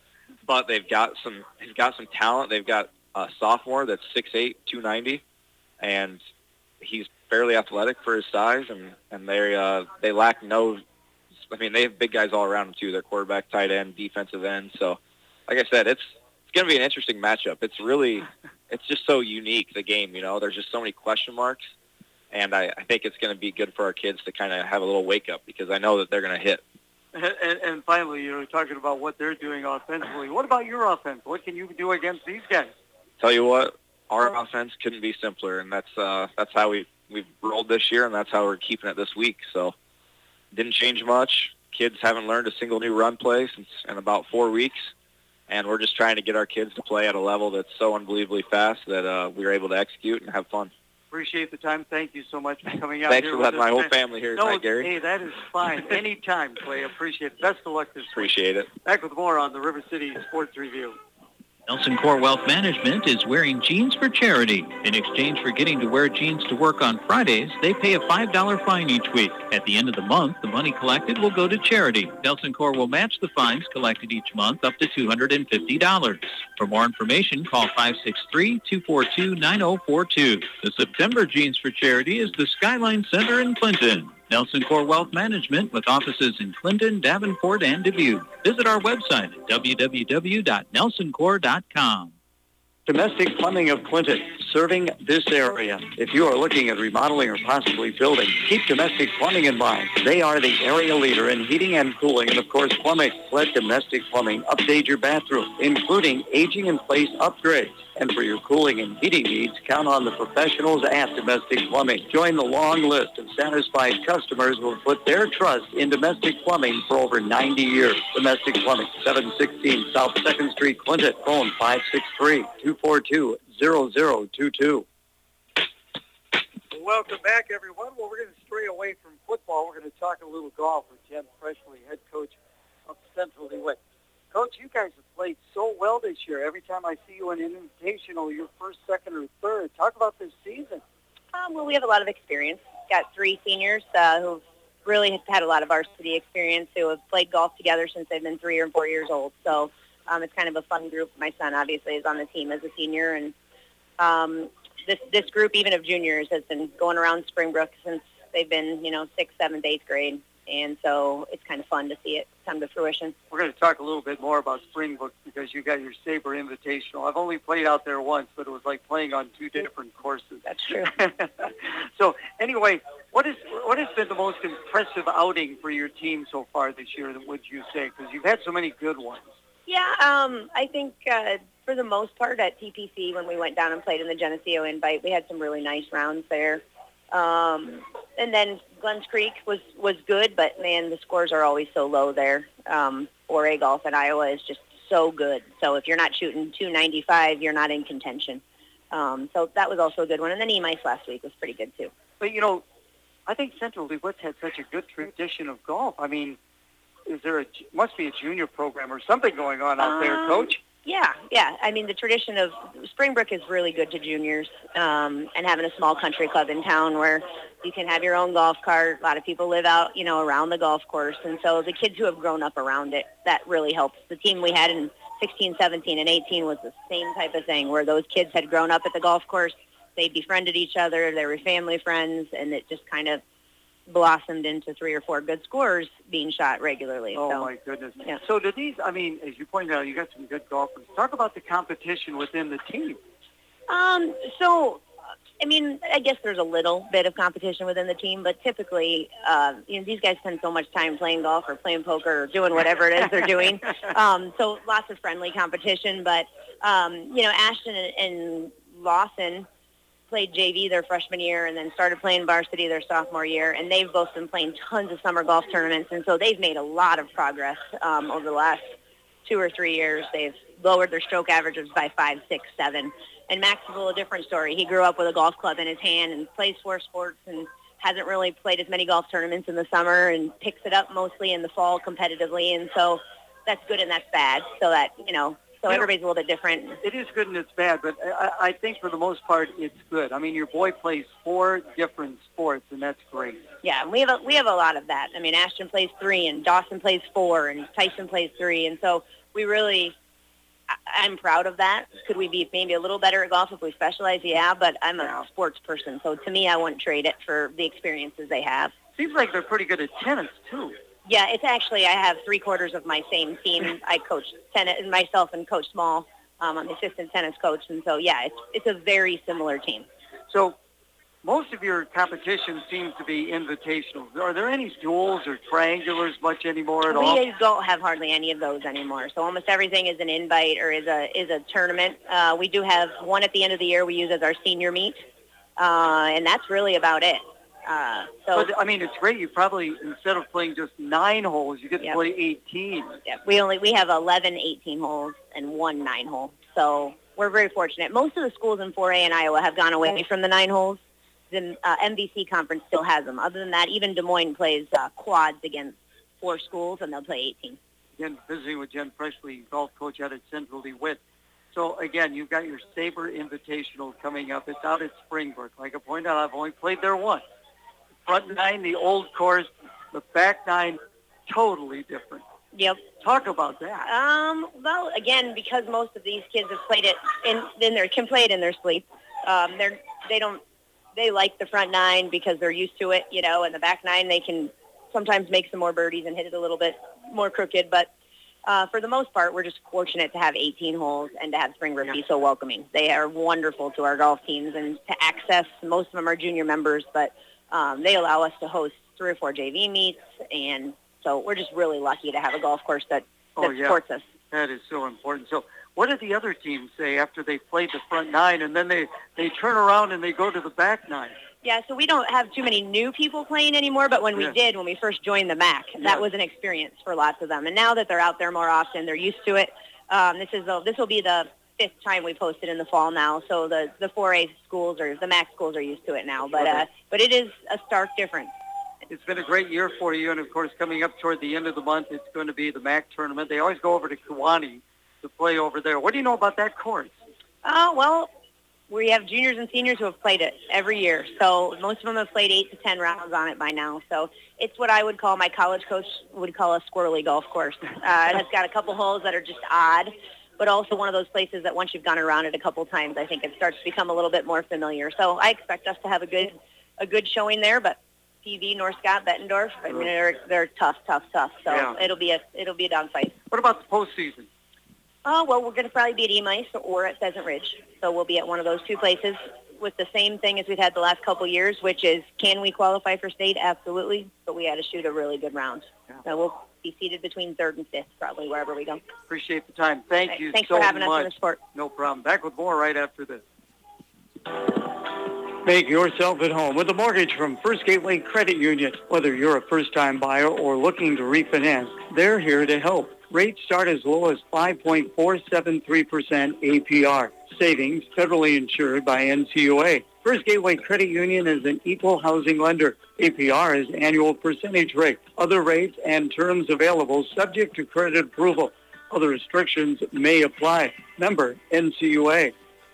Speaker 10: but they've got some they've got some talent. They've got a sophomore that's six eight, two ninety, and he's fairly athletic for his size, and, and they uh, they lack no – I mean, they have big guys all around them too. They're quarterback, tight end, defensive end. So, like I said, it's it's going to be an interesting matchup. It's really – it's just so unique, the game, you know. There's just so many question marks. And I, I think it's going to be good for our kids to kind of have a little wake-up because I know that they're going to hit.
Speaker 2: And, and, and finally, you know, talking about what they're doing offensively, what about your offense? What can you do against these guys?
Speaker 10: Tell you what, our offense couldn't be simpler, and that's uh, that's how we, we've rolled this year, and that's how we're keeping it this week. So didn't change much. Kids haven't learned a single new run play since in about four weeks, and we're just trying to get our kids to play at a level that's so unbelievably fast that uh, we were able to execute and have fun.
Speaker 2: Appreciate the time. Thank you so much for coming out
Speaker 10: Thanks
Speaker 2: here.
Speaker 10: Thanks for letting my whole family here
Speaker 2: no,
Speaker 10: tonight, Gary.
Speaker 2: Hey, that is fine. Anytime, Clay. Appreciate it. Best of luck this
Speaker 10: Appreciate
Speaker 2: week.
Speaker 10: it.
Speaker 2: Back with more on the River City Sports Review.
Speaker 4: Nelson Core Wealth Management is wearing jeans for charity. In exchange for getting to wear jeans to work on Fridays, they pay a five dollars fine each week. At the end of the month, the money collected will go to charity. Nelson Core will match the fines collected each month up to two hundred fifty dollars. For more information, call five six three, two four two, nine zero four two. The September Jeans for Charity is the Skyline Center in Clinton. Nelson Core Wealth Management with offices in Clinton, Davenport, and Dubuque. Visit our website at w w w dot nelson core dot com.
Speaker 1: Domestic Plumbing of Clinton,
Speaker 2: serving this area. If you are looking at remodeling or possibly building, keep Domestic Plumbing in mind. They are the area leader in heating and cooling and, of course, plumbing. Let Domestic Plumbing update your bathroom, including aging-in-place upgrades. And for your cooling and heating needs, count on the professionals at Domestic Plumbing. Join the long list of satisfied customers who have put their trust in Domestic Plumbing for over ninety years. Domestic Plumbing, seven sixteen South second Street, Clinton. Phone five six three, two four two, zero zero two two. Welcome back, everyone. Well, we're going to stray away from football. We're going to talk a little golf with Jen Presley, head coach of Central DeWitt. Coach, you guys have played so well this year. Every time I see you in an invitational, you're first, second, or third. Talk about this season.
Speaker 11: Um, well, we have a lot of experience. Got three seniors uh, who've really had a lot of varsity experience, who have played golf together since they've been three or four years old. So um, it's kind of a fun group. My son, obviously, is on the team as a senior. And um, this this group, even of juniors, has been going around Springbrook since they've been, you know, sixth, seventh, eighth grade. And so it's kind of fun to see it come to fruition.
Speaker 2: We're going to talk a little bit more about Springbrook because you got your Sabre Invitational. I've only played out there once, but it was like playing on two different courses.
Speaker 11: That's true.
Speaker 2: So anyway, what is what has been the most impressive outing for your team so far this year, would you say? Because you've had so many good ones.
Speaker 11: Yeah, um, I think uh, for the most part at T P C, when we went down and played in the Geneseo Invite, we had some really nice rounds there. Um, and then Glens Creek was, was good, but, man, the scores are always so low there. Um, four A golf in Iowa is just so good. So if you're not shooting two ninety-five, you're not in contention. Um, so that was also a good one. And then E M I C E last week was pretty good, too.
Speaker 2: But, you know, I think Central DeWitt's had such a good tradition of golf. I mean, is there a, must be a junior program or something going on out um, there, Coach?
Speaker 11: Yeah, yeah. I mean, the tradition of Springbrook is really good to juniors, um, and having a small country club in town where you can have your own golf cart. A lot of people live out, you know, around the golf course. And so the kids who have grown up around it, that really helps. The team we had in sixteen, seventeen, and eighteen was the same type of thing where those kids had grown up at the golf course. They befriended each other. They were family friends, and it just kind of blossomed into three or four good scores being shot regularly.
Speaker 2: Oh,
Speaker 11: so,
Speaker 2: my goodness.
Speaker 11: Yeah.
Speaker 2: So do these, I mean, as you pointed out, you got some good golfers. Talk about the competition within the team.
Speaker 11: Um, so, I mean, I guess there's a little bit of competition within the team, but typically, uh, you know, these guys spend so much time playing golf or playing poker or doing whatever it is they're doing. Um, so lots of friendly competition, but, um, you know, Ashton and, and Lawson played J V their freshman year and then started playing varsity their sophomore year, and they've both been playing tons of summer golf tournaments, and so they've made a lot of progress um, over the last two or three years. They've lowered their stroke averages by five, six, seven. And Max is a little different story. He grew up with a golf club in his hand and plays four sports and hasn't really played as many golf tournaments in the summer and picks it up mostly in the fall competitively, and so that's good and that's bad. So that, you know, So you everybody's know, a little bit different.
Speaker 2: It is good and it's bad, but I, I think for the most part it's good. I mean, your boy plays four different sports, and that's great.
Speaker 11: Yeah, we have a, we have a lot of that. I mean, Ashton plays three, and Dawson plays four, and Tyson plays three, and so we really, I, I'm proud of that. Could we be maybe a little better at golf if we specialize? Yeah, but I'm a yeah. sports person, so to me, I wouldn't trade it for the experiences they have.
Speaker 2: Seems like they're pretty good at tennis, too.
Speaker 11: Yeah, it's actually, I have three quarters of my same team. I coach tennis, myself and Coach Small. Um, I'm the assistant tennis coach. And so, yeah, it's it's a very similar team.
Speaker 2: So most of your competition seems to be invitational. Are there any duels or triangulars much anymore at
Speaker 11: we
Speaker 2: all?
Speaker 11: We don't have hardly any of those anymore. So almost everything is an invite or is a is a tournament. Uh, we do have one at the end of the year we use as our senior meet, uh, and that's really about it. Uh, so,
Speaker 2: but, I mean, it's great. You probably, instead of playing just nine holes, you get to
Speaker 11: yep.
Speaker 2: play eighteen.
Speaker 11: Yeah, we only we have eleven eighteen holes and one nine hole. So we're very fortunate. Most of the schools in four A in Iowa have gone away from the nine holes. The uh, M V C conference still has them. Other than that, even Des Moines plays uh, quads against four schools, and they'll play eighteen.
Speaker 2: Again, visiting with Jen Presley, golf coach out at Central DeWitt. So, again, you've got your Sabre Invitational coming up. It's out at Springbrook. Like I pointed out, I've only played there once. Front nine, the old course. The back nine, totally different.
Speaker 11: Yep.
Speaker 2: Talk about that.
Speaker 11: Um. Well, again, because most of these kids have played it in, in their can play it in their sleep. Um. They're they don't they like the front nine because they're used to it, you know. And the back nine, they can sometimes make some more birdies and hit it a little bit more crooked. But uh, for the most part, we're just fortunate to have eighteen holes and to have Spring River be so welcoming. They are wonderful to our golf teams and to access. Most of them are junior members, but um, they allow us to host three or four J V meets, and so we're just really lucky to have a golf course that, that
Speaker 2: oh, yeah.
Speaker 11: supports us.
Speaker 2: That is so important. So what do the other teams say after they've played the front nine and then they, they turn around and they go to the back nine?
Speaker 11: Yeah, so we don't have too many new people playing anymore, but when we
Speaker 2: Yeah.
Speaker 11: did, when we first joined the M A C,
Speaker 2: Yeah.
Speaker 11: that was an experience for lots of them. And now that they're out there more often, they're used to it. Um, this is a, this will be the fifth time we've hosted in the fall now, so the, the four A schools or the M A C schools are used to it now. But, uh, but it is a stark difference.
Speaker 2: It's been a great year for you, and, of course, coming up toward the end of the month, it's going to be the M A C tournament. They always go over to Kewanee to play over there. What do you know about that course?
Speaker 11: Oh, well, we have juniors and seniors who have played it every year. So most of them have played eight to ten rounds on it by now. So it's what I would call, my college coach would call a squirrely golf course. Uh, it has got a couple holes that are just odd, but also one of those places that once you've gone around it a couple times, I think it starts to become a little bit more familiar. So I expect us to have a good a good showing there, but P V, North Scott, Bettendorf, I mean, they're, they're tough, tough, tough. So
Speaker 2: Yeah.
Speaker 11: it'll be a it'll be a dogfight.
Speaker 2: What about the postseason?
Speaker 11: Oh, well, we're going to probably be at Emice or at Pheasant Ridge. So we'll be at one of those two places with the same thing as we've had the last couple of years, which is, can we qualify for state? Absolutely. But we had to shoot a really good round.
Speaker 2: Yeah.
Speaker 11: So we'll be seated between third and fifth, probably, wherever we go.
Speaker 2: Appreciate the time. Thank
Speaker 11: Right.
Speaker 2: you
Speaker 11: Thanks
Speaker 2: so
Speaker 11: for having
Speaker 2: much.
Speaker 11: us in the sport.
Speaker 2: No problem. Back with more right after this. Make yourself at home with a mortgage from First Gateway Credit Union. Whether you're a first-time buyer or looking to refinance, they're here to help. Rates start as low as five point four seven three percent A P R. Savings federally insured by N C U A. First Gateway Credit Union is an equal housing lender. A P R is annual percentage rate. Other rates and terms available subject to credit approval. Other restrictions may apply. Member N C U A.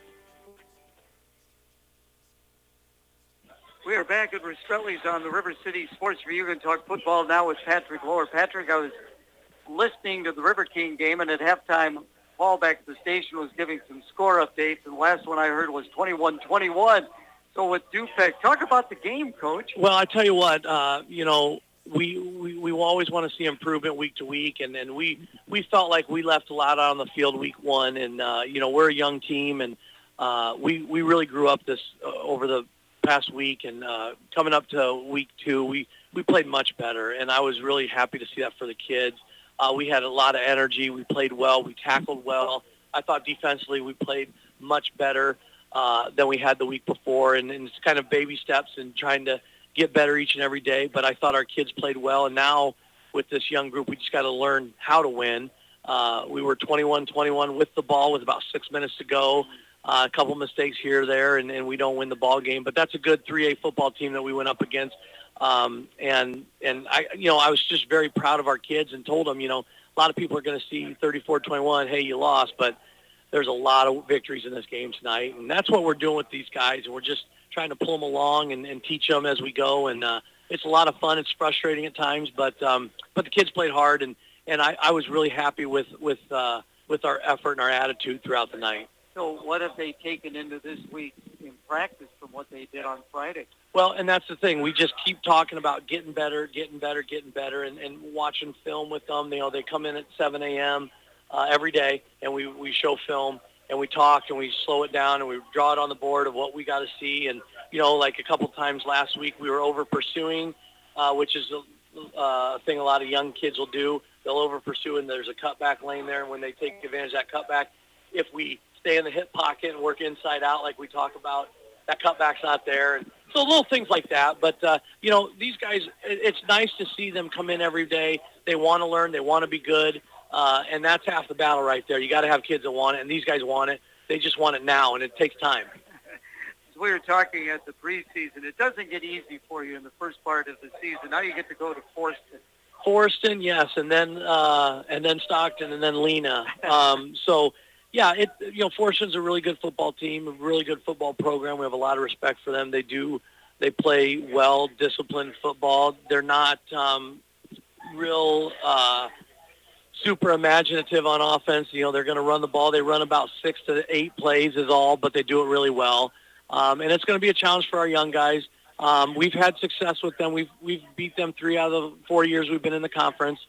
Speaker 2: We are back at Rastrelli's on the River City Sports Review. Going to talk football now with Patrick Lohr. Patrick, I was listening to the River King game, and at halftime, Paul back at the station was giving some score updates, and the last one I heard was twenty-one twenty-one. So with Dupek, talk about the game, Coach.
Speaker 12: Well, I tell you what, uh, you know, we, we we always want to see improvement week to week, and, and we, we felt like we left a lot out on the field week one, and, uh, you know, we're a young team, and uh, we, we really grew up this uh, over the past week, and uh, coming up to week two, we, we played much better, and I was really happy to see that for the kids. Uh, we had a lot of energy. We played well. We tackled well. I thought defensively we played much better uh, than we had the week before, and, and it's kind of baby steps and trying to get better each and every day. But I thought our kids played well, and now with this young group, we just got to learn how to win. Uh, we were twenty-one twenty-one with the ball with about six minutes to go. Uh, a couple mistakes here or there, and, and we don't win the ball game. But that's a good three A football team that we went up against. Um, and, and I, you know, I was just very proud of our kids and told them, you know, a lot of people are going to see thirty-four twenty-one, hey, you lost, but there's a lot of victories in this game tonight. And that's what we're doing with these guys. And we're just trying to pull them along and, and teach them as we go. And, uh, it's a lot of fun. It's frustrating at times, but, um, but the kids played hard. And, and I, I was really happy with, with, uh, with our effort and our attitude throughout the night.
Speaker 2: So what have they taken into this week in practice from what they did on Friday?
Speaker 12: Well, and that's the thing. We just keep talking about getting better, getting better, getting better, and, and watching film with them. You know, they come in at seven a.m. Uh, every day, and we, we show film, and we talk, and we slow it down, and we draw it on the board of what we got to see. And, you know, like a couple times last week, we were over-pursuing, uh, which is a uh, thing a lot of young kids will do. They'll over-pursue, and there's a cutback lane there, and when they take advantage of that cutback, if we stay in the hip pocket and work inside out like we talk about, that cutback's not there. And so little things like that. But, uh, you know, these guys, it's nice to see them come in every day. They want to learn. They want to be good. Uh, and that's half the battle right there. You got to have kids that want it, and these guys want it. They just want it now, and it takes time.
Speaker 2: As we were talking at the preseason, it doesn't get easy for you in the first part of the season. Now you get to go to Forston.
Speaker 12: Forston, yes, and then uh, and then Stockton, and then Lena. Um, so, yeah, it you know, Forston's a really good football team, a really good football program. We have a lot of respect for them. They do, they play well, disciplined football. They're not um, real uh, super imaginative on offense. You know, they're going to run the ball. They run about six to eight plays is all, but they do it really well. Um, and it's going to be a challenge for our young guys. Um, we've had success with them. We've we've beat them three out of the four years we've been in the conference.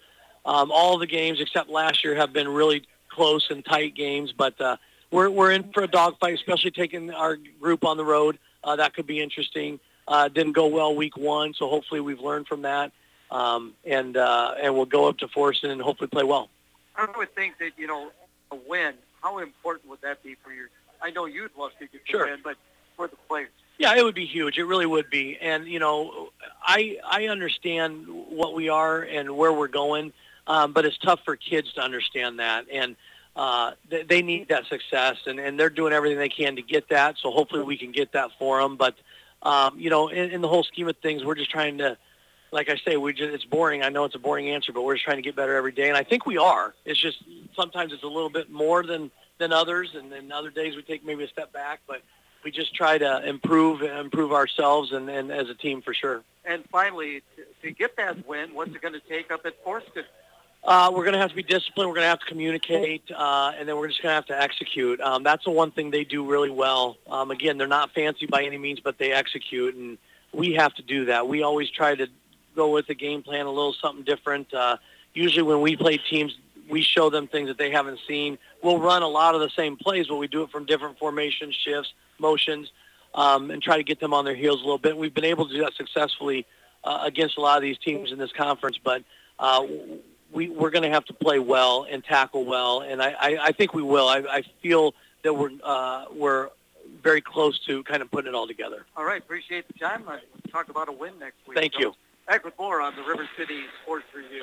Speaker 12: Um, all the games except last year have been really close and tight games, but uh, we're we're in for a dogfight, especially taking our group on the road. Uh, that could be interesting. Uh, didn't go well week one, so hopefully we've learned from that, um, and uh, and we'll go up to Forreston and hopefully play well.
Speaker 2: I would think that, you know, a win, how important would that be for your, I know you'd love to get the
Speaker 12: Sure.
Speaker 2: win, but for the players.
Speaker 12: Yeah, it would be huge. It really would be. And, you know, I I understand what we are and where we're going, um, but it's tough for kids to understand that. And uh, they, they need that success, and, and they're doing everything they can to get that, so hopefully we can get that for them. But, um, you know, in, in the whole scheme of things, we're just trying to, like I say, we just, it's boring. I know it's a boring answer, but we're just trying to get better every day, and I think we are. It's just sometimes it's a little bit more than, than others, and then other days we take maybe a step back, but we just try to improve improve ourselves and, and as a team for sure.
Speaker 2: And finally, to, to get that win, what's it going to take up at Forreston?
Speaker 12: Uh, we're going to have to be disciplined. We're going to have to communicate, uh, and then we're just going to have to execute. Um, that's the one thing they do really well. Um, again, they're not fancy by any means, but they execute, and we have to do that. We always try to go with the game plan a little something different. Uh, usually when we play teams, we show them things that they haven't seen. We'll run a lot of the same plays, but we do it from different formations, shifts, motions, um, and try to get them on their heels a little bit. We've been able to do that successfully uh, against a lot of these teams in this conference, but uh, we, we're going to have to play well and tackle well, and I, I, I think we will. I, I feel that we're uh, we're very close to kind of putting it all together.
Speaker 2: All right, appreciate the time. Let's talk about a win next week.
Speaker 12: Thank you.
Speaker 2: Back with more on the River City Sports Review.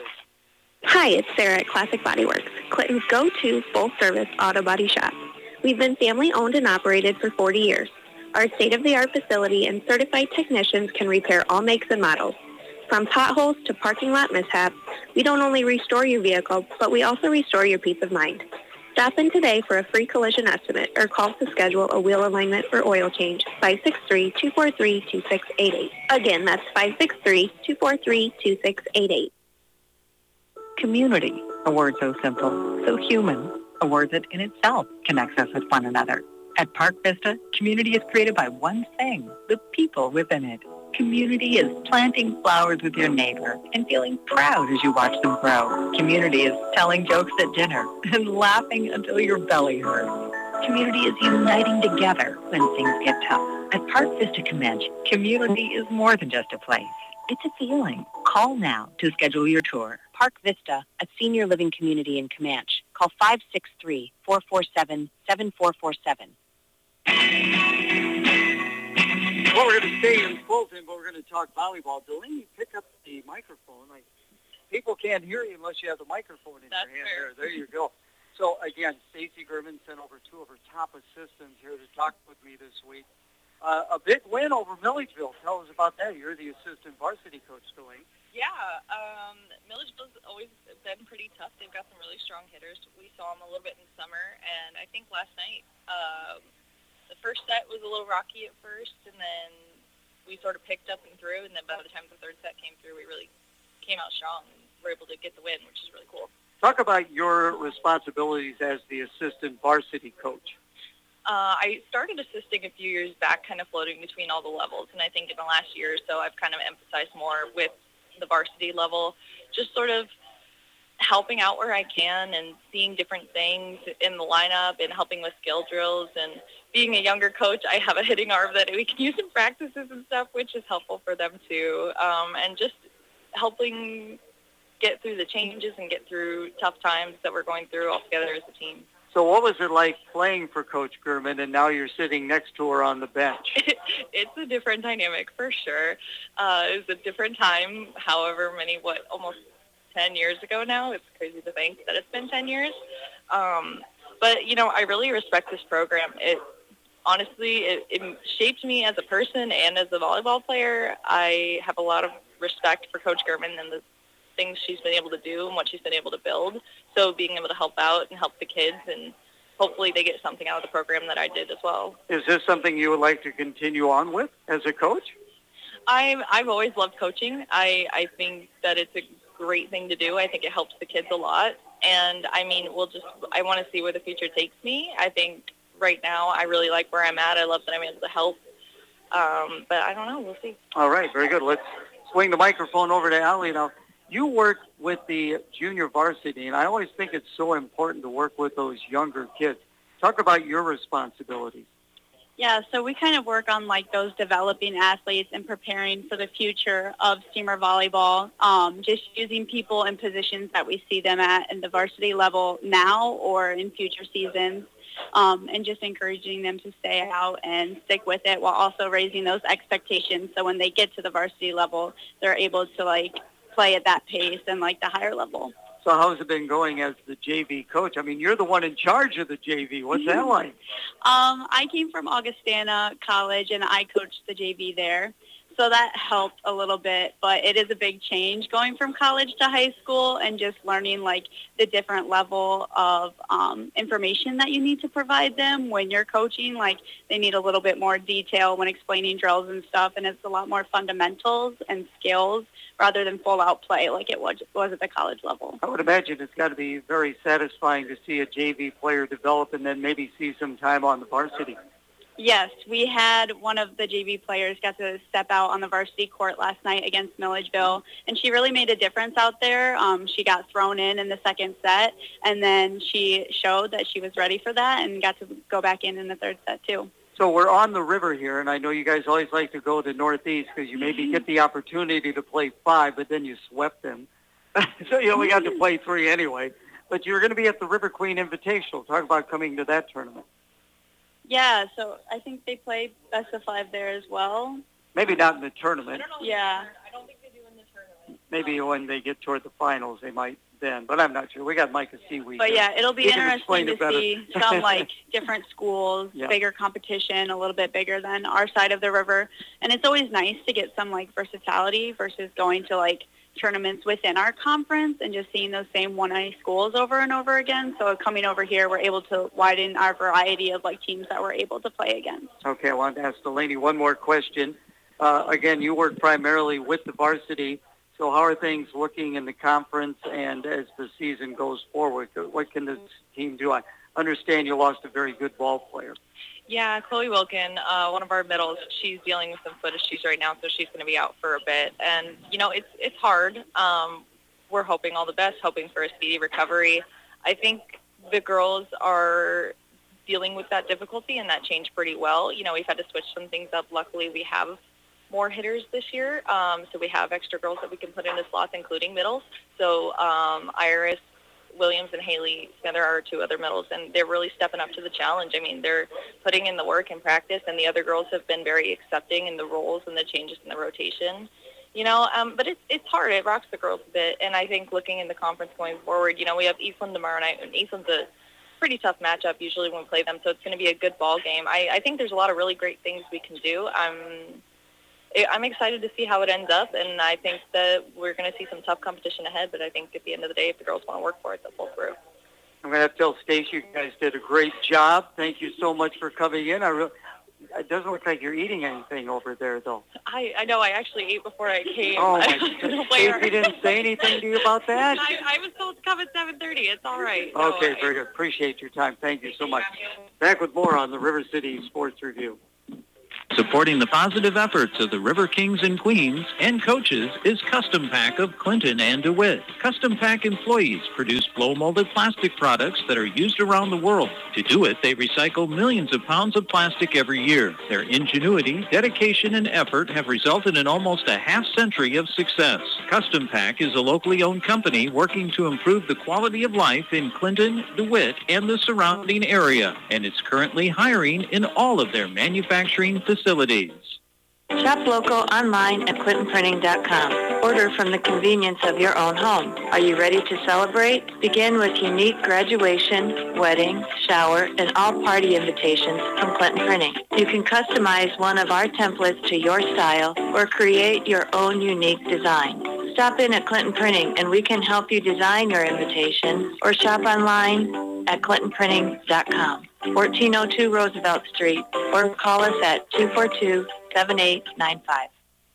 Speaker 13: Hi, it's Sarah at Classic Body Works, Clinton's go-to full-service auto body shop. We've been family-owned and operated for forty years. Our state-of-the-art facility and certified technicians can repair all makes and models. From potholes to parking lot mishaps, we don't only restore your vehicle, but we also restore your peace of mind. Stop in today for a free collision estimate or call to schedule a wheel alignment or oil change, five six three, two four three, two six eight eight. Again, that's five six three, two four three, two six eight eight.
Speaker 14: Community, a word so simple, so human, a word that in itself connects us with one another. At Park Vista, community is created by one thing, the people within it. Community is planting flowers with your neighbor and feeling proud as you watch them grow. Community is telling jokes at dinner and laughing until your belly hurts. Community is uniting together when things get tough. At Park Vista Comanche, community is more than just a place. It's a feeling. Call now to schedule your tour.
Speaker 15: Park Vista, a senior living community in Comanche. Call five six three, four four seven, seven four four seven.
Speaker 2: Well, we're going to stay in Fulton, but we're going to talk volleyball. Delaney, pick up the microphone. Like, people can't hear you unless you have the microphone in
Speaker 16: That's
Speaker 2: your hand.
Speaker 16: fair.
Speaker 2: There, there you go. So, again, Stacey German sent over two of her top assistants here to talk with me this week. Uh, a big win over Milledgeville. Tell us about that. You're the assistant varsity coach, Delaney.
Speaker 16: Yeah, um, Milledgeville's always been pretty tough. They've got some really strong hitters. We saw them a little bit in summer, and I think last night um, the first set was a little rocky at first, and then we sort of picked up and through, and then by the time the third set came through, we really came out strong and were able to get the win, which is really cool.
Speaker 2: Talk about your responsibilities as the assistant varsity coach.
Speaker 16: Uh, I started assisting a few years back, kind of floating between all the levels, and I think in the last year or so I've kind of emphasized more with the varsity level, just sort of helping out where I can and seeing different things in the lineup and helping with skill drills. And being a younger coach, I have a hitting arm that we can use in practices and stuff, which is helpful for them too. Um, and just helping get through the changes and get through tough times that we're going through all together as a team.
Speaker 2: So what was it like playing for Coach German, and now you're sitting next to her on the bench?
Speaker 16: It's a different dynamic for sure. Uh, it was a different time, however many, what, almost ten years ago now. It's crazy to think that it's been ten years. Um, but, you know, I really respect this program. It honestly, it, it shaped me as a person and as a volleyball player. I have a lot of respect for Coach German and the things she's been able to do and what she's been able to build. So being able to help out and help the kids, and hopefully they get something out of the program that I did as well.
Speaker 2: Is this something you would like to continue on with as a coach?
Speaker 16: I've, I've always loved coaching. I, I think that it's a great thing to do. I think it helps the kids a lot. And, I mean, we'll just, I want to see where the future takes me. I think right now I really like where I'm at. I love that I'm able to help. Um, but I don't know. We'll see.
Speaker 2: All right. Very good. Let's swing the microphone over to Allie now. You work with the junior varsity, and I always think it's so important to work with those younger kids. Talk about your responsibilities.
Speaker 17: Yeah, so we kind of work on like those developing athletes and preparing for the future of Steamer volleyball, um, just using people in positions that we see them at in the varsity level now or in future seasons, um, and just encouraging them to stay out and stick with it while also raising those expectations so when they get to the varsity level, they're able to like play at that pace and like the higher level.
Speaker 2: So how's it been going as the J V coach? I mean, you're the one in charge of the J V. What's that like?
Speaker 17: Um, I came from Augustana College, and I coached the J V there. So that helped a little bit, but it is a big change going from college to high school and just learning, like, the different level of um, information that you need to provide them when you're coaching. Like, they need a little bit more detail when explaining drills and stuff, and it's a lot more fundamentals and skills rather than full-out play like it was, was at the college level.
Speaker 2: I would imagine it's got to be very satisfying to see a J V player develop and then maybe see some time on the varsity.
Speaker 17: Yes, we had one of the J V players got to step out on the varsity court last night against Milledgeville, and she really made a difference out there. Um, she got thrown in in the second set, and then she showed that she was ready for that and got to go back in in the third set too.
Speaker 2: So we're on the river here, and I know you guys always like to go to Northeast because you maybe get the opportunity to play five, but then you swept them. So you only got to play three anyway. But you're going to be at the River Queen Invitational. Talk about coming to that tournament.
Speaker 17: Yeah, so I think they play best of five there as well.
Speaker 2: Maybe not in the tournament.
Speaker 17: Yeah.
Speaker 16: I don't think they do in the tournament.
Speaker 2: Maybe when they get toward the finals, they might then. But I'm not sure. We got Micah Seaweed.
Speaker 17: But yeah, it'll be
Speaker 2: He can
Speaker 17: interesting
Speaker 2: explain
Speaker 17: to
Speaker 2: it
Speaker 17: see
Speaker 2: better.
Speaker 17: some like different schools,
Speaker 2: Yeah.
Speaker 17: bigger competition, a little bit bigger than our side of the river. And it's always nice to get some like versatility versus going to like tournaments within our conference and just seeing those same one A schools over and over again. So coming over here, we're able to widen our variety of like teams that we're able to play against.
Speaker 2: Okay, I wanted to ask Delaney one more question. Uh, again, you work primarily with the varsity. So how are things looking in the conference and as the season goes forward? What can this team do? I understand you lost a very good ball player.
Speaker 16: Yeah, Chloe Wilkin, uh, one of our middles, she's dealing with some foot issues right now, so she's going to be out for a bit. And, you know, it's it's hard. Um, we're hoping all the best, hoping for a speedy recovery. I think the girls are dealing with that difficulty and that change pretty well. You know, we've had to switch some things up. Luckily, we have more hitters this year, um, so we have extra girls that we can put into slots, including middles. So um, Iris Williams and Haley Smither are two other middles, and they're really stepping up to the challenge. I mean, they're putting in the work and practice, and the other girls have been very accepting in the roles and the changes in the rotation. You know, um, but it's it's hard. It rocks the girls a bit, and I think looking in the conference going forward, you know, we have Eastland tomorrow night, and Eastland's a pretty tough matchup usually when we play them, so it's going to be a good ball game. I, I think there's a lot of really great things we can do. I'm I'm excited to see how it ends up, and I think that we're going to see some tough competition ahead, but I think at the end of the day, if the girls want to work for it, they'll pull through.
Speaker 2: I'm going to have to tell Stacy, you guys did a great job. Thank you so much for coming in. I re- It doesn't look like you're eating anything over there, though.
Speaker 16: I, I know. I actually ate before I came.
Speaker 2: Oh,
Speaker 16: I
Speaker 2: my
Speaker 16: was gonna
Speaker 2: goodness.
Speaker 16: wear-
Speaker 2: Stacy didn't say anything to you about that?
Speaker 16: I, I was told to come at seven thirty. It's all right. No,
Speaker 2: Okay,
Speaker 16: I-
Speaker 2: very good. Appreciate your time. Thank you so much. Back with more on the River City Sports Review.
Speaker 1: Supporting the positive efforts of the River Kings and Queens and coaches is Custom Pack of Clinton and DeWitt. Custom Pack employees produce blow-molded plastic products that are used around the world. To do it, they recycle millions of pounds of plastic every year. Their ingenuity, dedication, and effort have resulted in almost a half-century of success. Custom Pack is a locally owned company working to improve the quality of life in Clinton, DeWitt, and the surrounding area, and it's currently hiring in all of their manufacturing facilities.
Speaker 18: Shop local online at clinton printing dot com. Order from the convenience of your own home. Are you ready to celebrate? Begin with unique graduation, wedding, shower, and all party invitations from Clinton Printing. You can customize one of our templates to your style or create your own unique design. Stop in at Clinton Printing and we can help you design your invitation or shop online at clinton printing dot com. fourteen oh two Roosevelt Street, or call us at two four two, seven eight nine five.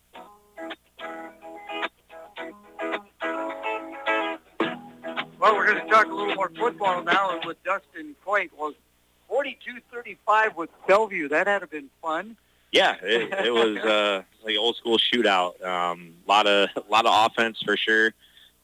Speaker 2: Well, we're going to talk a little more football now and with Dustin Coit. Well, forty-two thirty-five with Bellevue. That had been fun.
Speaker 19: Yeah, it, it was uh, like an old school shootout. Um, a lot of a lot of offense for sure.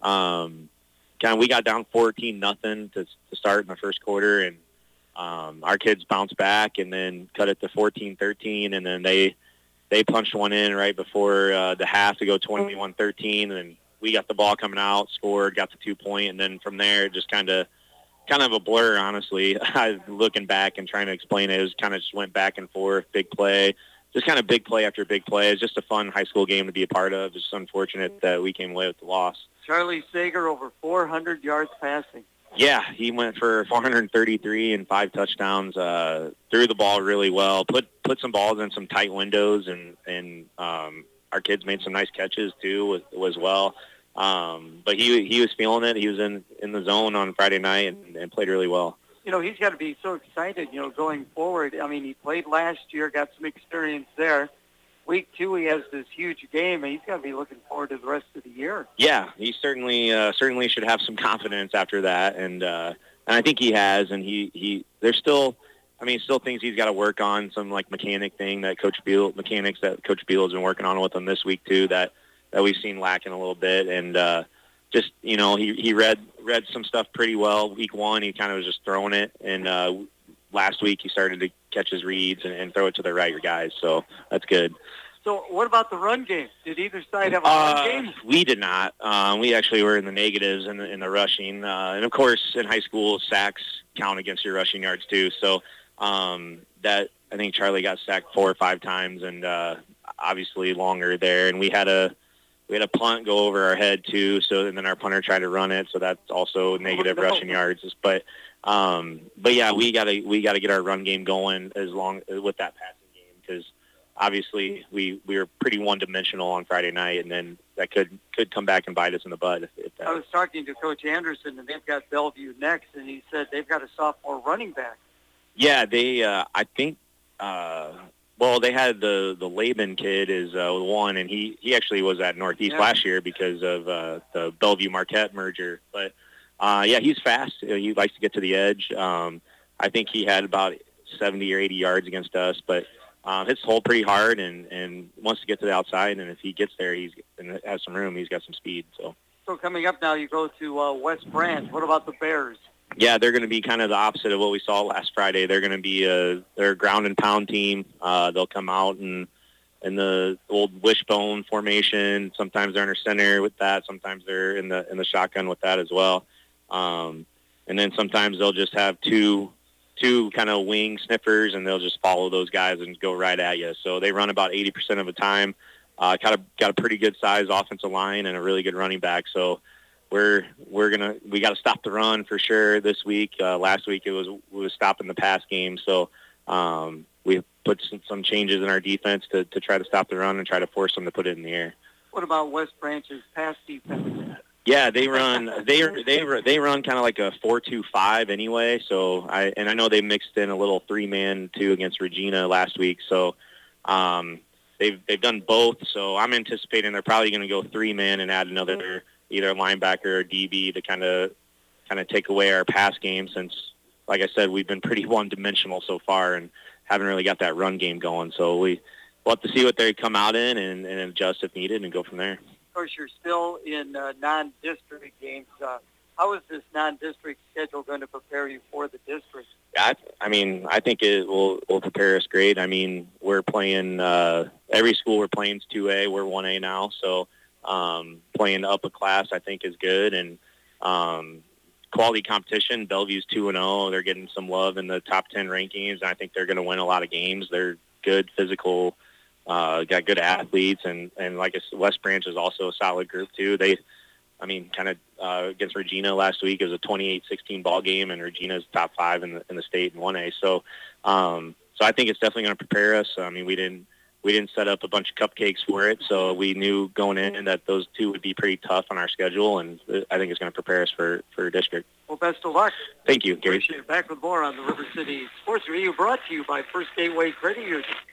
Speaker 19: um, kind of we got down fourteen nothing to to start in the first quarter, and um, our kids bounced back and then cut it to fourteen thirteen, and then they they punched one in right before uh, the half to go twenty-one thirteen, and we got the ball coming out, scored, got the two point, and then from there just kind of kind of a blur, honestly. I looking back and trying to explain it, it was kind of just went back and forth, big play. Just kind of big play after big play. It's just a fun high school game to be a part of. It's unfortunate that we came away with the loss.
Speaker 2: Charlie Sager over four hundred yards passing.
Speaker 19: Yeah, he went for four hundred thirty-three and five touchdowns. Uh, threw the ball really well. Put put some balls in some tight windows, and and um, our kids made some nice catches too as well. Um, but he he was feeling it. He was in, in the zone on Friday night and, and played really well.
Speaker 2: You know, he's got to be so excited, you know, going forward. I mean, he played last year, got some experience there. Week two, he has this huge game, and he's got to be looking forward to the rest of the year.
Speaker 19: Yeah, he certainly uh, certainly should have some confidence after that, and uh, and I think he has. And he, he there's still, I mean, still things he's got to work on. Some like mechanic thing that Coach Beal mechanics that Coach Beal has been working on with him this week too. That that we've seen lacking a little bit, and uh, just you know he he read read some stuff pretty well. Week one, he kind of was just throwing it, and uh, last week he started to catch his reads and, and throw it to the right guys. So that's good.
Speaker 2: So what about the run game? Did either side have a
Speaker 19: uh,
Speaker 2: run game?
Speaker 19: We did not. Um, we actually were in the negatives in the, in the rushing, uh, and of course in high school sacks count against your rushing yards too. So um, that I think Charlie got sacked four or five times, and uh, obviously longer there, and we had a. We had a punt go over our head too, so and then our punter tried to run it, so that's also negative rushing yards. But, um, but yeah, we gotta we gotta get our run game going as long with that passing game, because obviously we, we were pretty one dimensional on Friday night, and then that could could come back and bite us in the butt. If, if that
Speaker 2: I was talking to Coach Anderson, and they've got Bellevue next, and he said they've got a sophomore running back.
Speaker 19: Yeah, they uh, I think. Uh, Well, they had the the Laban kid is uh, one, and he, he actually was at Northeast yeah. last year because of uh, the Bellevue Marquette merger. But uh, yeah, he's fast. He likes to get to the edge. Um, I think he had about seventy or eighty yards against us, but um, hits the hole pretty hard and, and wants to get to the outside. And if he gets there, he's and has some room. He's got some speed. So.
Speaker 2: So coming up now, you go to uh, West Branch. What about the Bears?
Speaker 19: Yeah, they're going to be kind of the opposite of what we saw last Friday. They're going to be a they're a ground and pound team. Uh, they'll come out and in the old wishbone formation. Sometimes they're under center with that. Sometimes they're in the in the shotgun with that as well. Um, and then sometimes they'll just have two two kind of wing sniffers, and they'll just follow those guys and go right at you. So they run about eighty percent of the time. Uh, kind of got a pretty good size offensive line and a really good running back. So. We're we're gonna we got to stop the run for sure this week. Uh, last week it was we was stopping the pass game, so um, we put some, some changes in our defense to, to try to stop the run and try to force them to put it in the air.
Speaker 2: What about West Branch's pass defense?
Speaker 19: Yeah, they run they they they run kind of like a four two five anyway. So I and I know they mixed in a little three man too against Regina last week. So um, they've they've done both. So I'm anticipating they're probably going to go three man and add another. Either a linebacker or D B to kind of kind of take away our pass game since, like I said, we've been pretty one-dimensional so far and haven't really got that run game going. So we, we'll have to see what they come out in and, and adjust if needed and go from there.
Speaker 2: Of course, you're still in uh, non-district games. Uh, how is this non-district schedule going to prepare you for the district?
Speaker 19: I, I mean, I think it will, will prepare us great. I mean, we're playing uh, – every school we're playing is two A. We're one A now, so – Um, playing up a class, I think, is good, and um, quality competition. Bellevue's two and zero. They're getting some love in the top ten rankings, and I think they're going to win a lot of games. They're good, physical, uh, got good athletes, and and like I said, West Branch is also a solid group too. They, I mean, kind of uh, against Regina last week, it was a twenty-eight sixteen ball game, and Regina's top five in the in the state in one A. So, um, so I think it's definitely going to prepare us. I mean, we didn't. We didn't set up a bunch of cupcakes for it, so we knew going in that those two would be pretty tough on our schedule, and I think it's going to prepare us for, for district.
Speaker 2: Well, best of luck.
Speaker 19: Thank you, Gary.
Speaker 2: Appreciate it. Back with more on the River City Sports Review, brought to you by First Gateway Credit Union.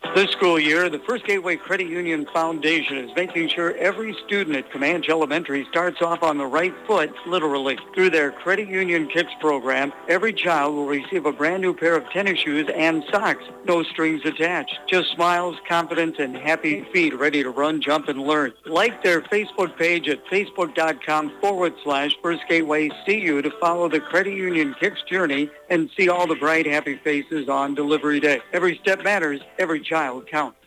Speaker 2: This school year, the First Gateway Credit Union Foundation is making sure every student at Comanche Elementary starts off on the right foot, literally. Through their Credit Union Kicks program, every child will receive a brand new pair of tennis shoes and socks. No strings attached. Just smiles, confidence, and happy feet ready to run, jump, and learn. Like their Facebook page at facebook.com forward slash First Gateway CU to follow the Credit Union Kicks journey and see all the bright, happy faces on delivery day. Every step matters. Every child counts.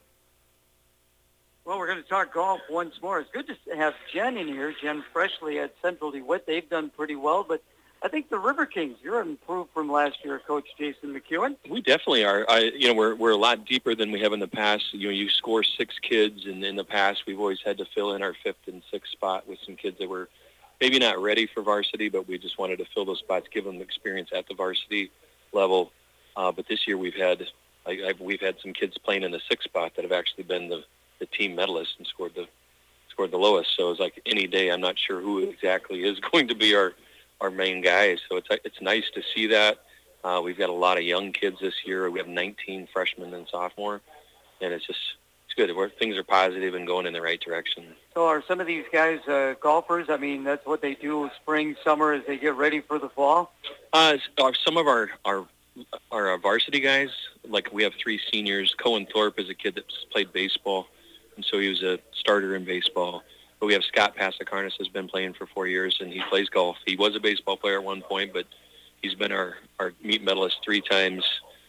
Speaker 2: Well, we're going to talk golf once more. It's good to have Jen in here, Jen Freshley at Central DeWitt. They've done pretty well, but I think the River Kings, you're improved from last year, Coach Jason McEwen.
Speaker 20: We definitely are. I, you know, we're we're a lot deeper than we have in the past. You know, you score six kids, and in the past, we've always had to fill in our fifth and sixth spot with some kids that were maybe not ready for varsity, but we just wanted to fill those spots, give them experience at the varsity level. Uh, but this year, we've had Like I've, we've had some kids playing in the sixth spot that have actually been the, the team medalists and scored the scored the lowest. So it's like any day, I'm not sure who exactly is going to be our, our main guys. So it's it's nice to see that. Uh, we've got a lot of young kids this year. We have nineteen freshmen and sophomore, and it's just it's good. We're, things are positive and going in the right direction.
Speaker 2: So are some of these guys uh, golfers? I mean, that's what they do spring, summer as they get ready for the fall?
Speaker 20: Uh, some of our our Our uh, varsity guys, like we have three seniors. Cohen Thorpe is a kid that's played baseball, and so he was a starter in baseball. But we have Scott Pasakarnas has been playing for four years, and he plays golf. He was a baseball player at one point, but he's been our, our meet medalist three times.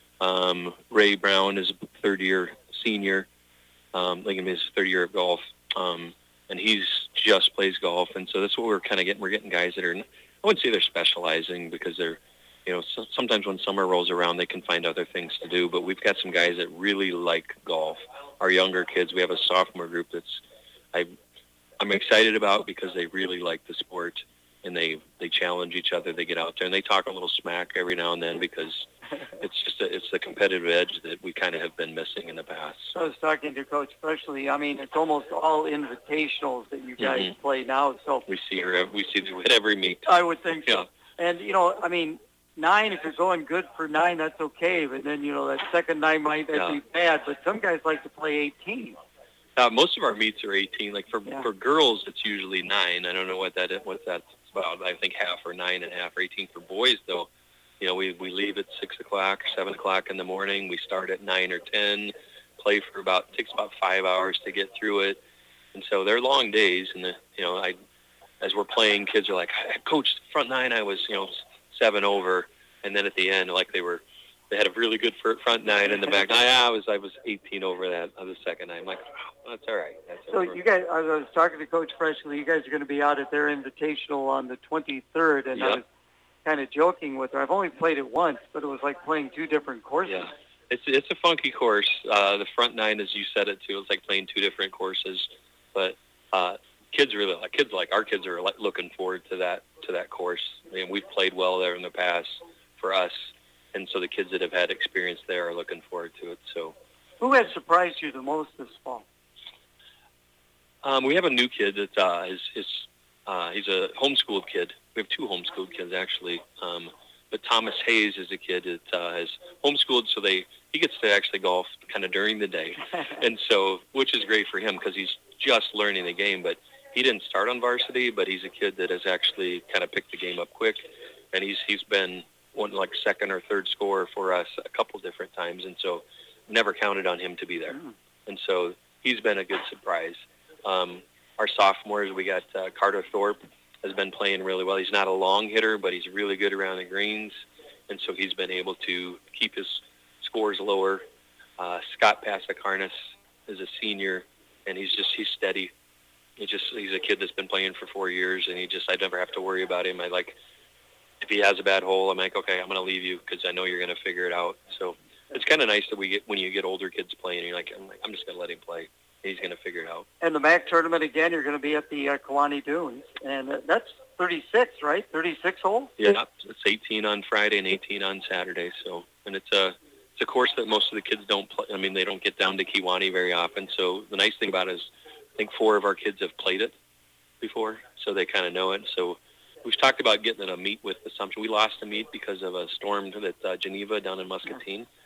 Speaker 20: Um, Ray Brown is a third-year senior. Um, like him, his third year of golf, um, and he's just plays golf. And so that's what we're kind of getting. We're getting guys that are, I wouldn't say they're specializing because they're, you know, so sometimes when summer rolls around, they can find other things to do. But we've got some guys that really like golf. Our younger kids, we have a sophomore group that's I, I'm excited about because they really like the sport, and they, they challenge each other. They get out there, and they talk a little smack every now and then because it's just a, it's the competitive edge that we kind of have been missing in the past.
Speaker 2: I was talking to Coach Freshley. I mean, it's almost all invitationals that you guys
Speaker 20: Mm-hmm.
Speaker 2: play now. So
Speaker 20: We see her, we see her at every meet.
Speaker 2: I would think so.
Speaker 20: Yeah.
Speaker 2: And, you know, I mean, nine, if you're going good for nine, that's okay. But then, you know, that second nine might
Speaker 20: Yeah.
Speaker 2: be bad. But some guys like to play eighteen.
Speaker 20: Uh, most of our meets are eighteen. Like for for girls, it's usually nine. I don't know what that is, what that's about. I think half or nine and a half or eighteen. For boys, though, you know, we we leave at six o'clock, seven o'clock in the morning. We start at nine or ten. Play for about takes about five hours to get through it, and so they're long days. And the, you know, I as we're playing, kids are like, I coached front nine. I was you know seven over, and then at the end, like they were. They had a really good front nine in the back. I, I was I was eighteen over that on the second nine. I'm like, oh, that's all right. That's
Speaker 2: So
Speaker 20: over.
Speaker 2: you guys, I was talking to Coach Freshley. You guys are going to be out at their invitational on the twenty-third, and I
Speaker 20: Yep.
Speaker 2: was kind of joking with her. I've only played it once, but it was like playing two different courses.
Speaker 20: Yeah, it's it's a funky course. Uh, the front nine, as you said it too, it's like playing two different courses. But uh, kids really like kids like our kids are like looking forward to that to that course. I mean, we've played well there in the past for us. And so the kids that have had experience there are looking forward to it. So,
Speaker 2: Who has surprised you the most this fall?
Speaker 20: um, we have a new kid that uh, is, is uh, he's a homeschooled kid. We have two homeschooled kids actually. Um, but Thomas Hayes is a kid that uh, is homeschooled, so they he gets to actually golf kind of during the day, and so which is great for him because he's just learning the game. But he didn't start on varsity, but he's a kid that has actually kind of picked the game up quick, and he's he's been one like second or third scorer for us a couple different times, and so never counted on him to be there. Mm. And so he's been a good surprise. Um, our sophomores, we got uh, Carter Thorpe has been playing really well. He's not a long hitter, but he's really good around the greens, and so he's been able to keep his scores lower. Uh, Scott Pasakarnas is a senior, and he's just he's steady. He just he's a kid that's been playing for four years, and he just I never have to worry about him. I like. If he has a bad hole, I'm like, okay, I'm going to leave you because I know you're going to figure it out. So it's kind of nice that we get when you get older kids playing. And you're like, I'm, like, I'm just going to let him play. He's going to figure it out.
Speaker 2: And the M A C tournament again, you're going to be at the uh, Kewanee Dunes, and uh, that's thirty-six, right? thirty-six hole.
Speaker 20: Yeah, it's eighteen on Friday and eighteen on Saturday. So, and it's a it's a course that most of the kids don't play. I mean, they don't get down to Kewanee very often. So the nice thing about it is, I think four of our kids have played it before, so they kind of know it. So. We've talked about getting in a meet with Assumption. We lost a meet because of a storm at uh, Geneva down in Muscatine.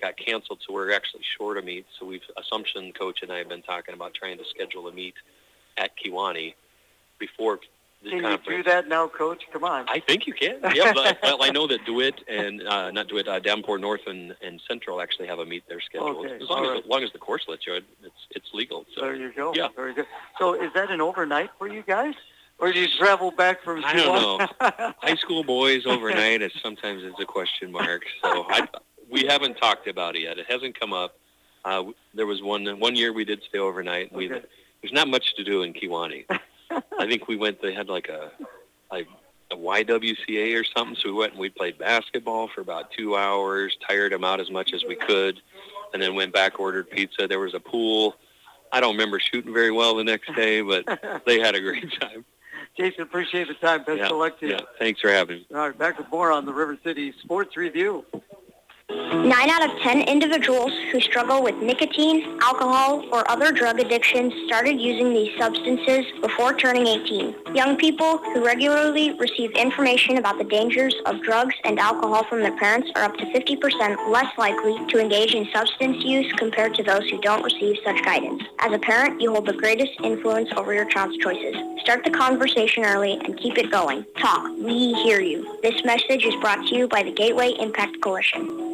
Speaker 20: got canceled, so we're actually short a meet. So we've Assumption coach and I have been talking about trying to schedule a meet at Kewanee before the
Speaker 2: Can
Speaker 20: conference.
Speaker 2: you do that now, Coach? Come on.
Speaker 20: I think you can. Yeah, but well, I know that DeWitt and uh, not DeWitt, uh, Davenport North and, and Central actually have a meet there scheduled.
Speaker 2: Okay,
Speaker 20: As long as,
Speaker 2: right.
Speaker 20: as long as the course lets you, it's it's legal. So.
Speaker 2: There you go.
Speaker 20: Yeah.
Speaker 2: Very good. So is that an overnight for you guys? Or do you travel back from
Speaker 20: I don't know. High school boys overnight is sometimes it's a question mark. So I, we haven't talked about it yet. It hasn't come up. Uh, there was one one year we did stay overnight. We
Speaker 2: Okay.
Speaker 20: There's not much to do in Kewanee. I think we went. They had like a like a Y W C A or something. So we went and we played basketball for about two hours. Tired them out as much as we could, and then went back, ordered pizza. There was a pool. I don't remember shooting very well the next day, but they had a great time.
Speaker 2: Jason, appreciate the time. Best
Speaker 20: Yeah,
Speaker 2: of luck to you.
Speaker 20: yeah. Thanks for having me.
Speaker 2: All right, back with more on the River City Sports Review.
Speaker 21: Nine out of ten individuals who struggle with nicotine, alcohol, or other drug addictions started using these substances before turning eighteen. Young people who regularly receive information about the dangers of drugs and alcohol from their parents are up to fifty percent less likely to engage in substance use compared to those who don't receive such guidance. As a parent, you hold the greatest influence over your child's choices. Start the conversation early and keep it going. Talk. We hear you. This message is brought to you by the Gateway Impact Coalition.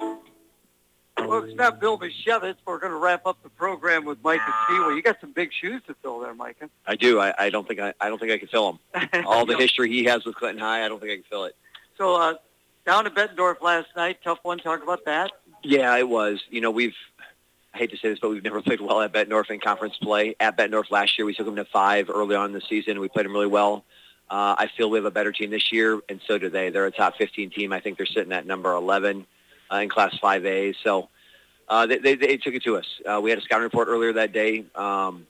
Speaker 2: Well, it's not Bill Mishevitz. We're going to wrap up the program with Micah Speedway. You got some big shoes to fill there, Micah.
Speaker 22: I do. I, I don't think I, I don't think I can fill him. All the history he has with Clinton High, I don't think I can fill it.
Speaker 2: So uh, down at Bettendorf last night, tough one. Talk about that.
Speaker 22: Yeah, it was. You know, we've, I hate to say this, but we've never played well at Bettendorf in conference play. At Bettendorf last year, we took them to five early on in the season. We played them really well. Uh, I feel we have a better team this year, and so do they. They're a top fifteen team. I think they're sitting at number eleven uh, in Class five A. So uh, they, they, they took it to us. Uh, we had a scouting report earlier that day, um,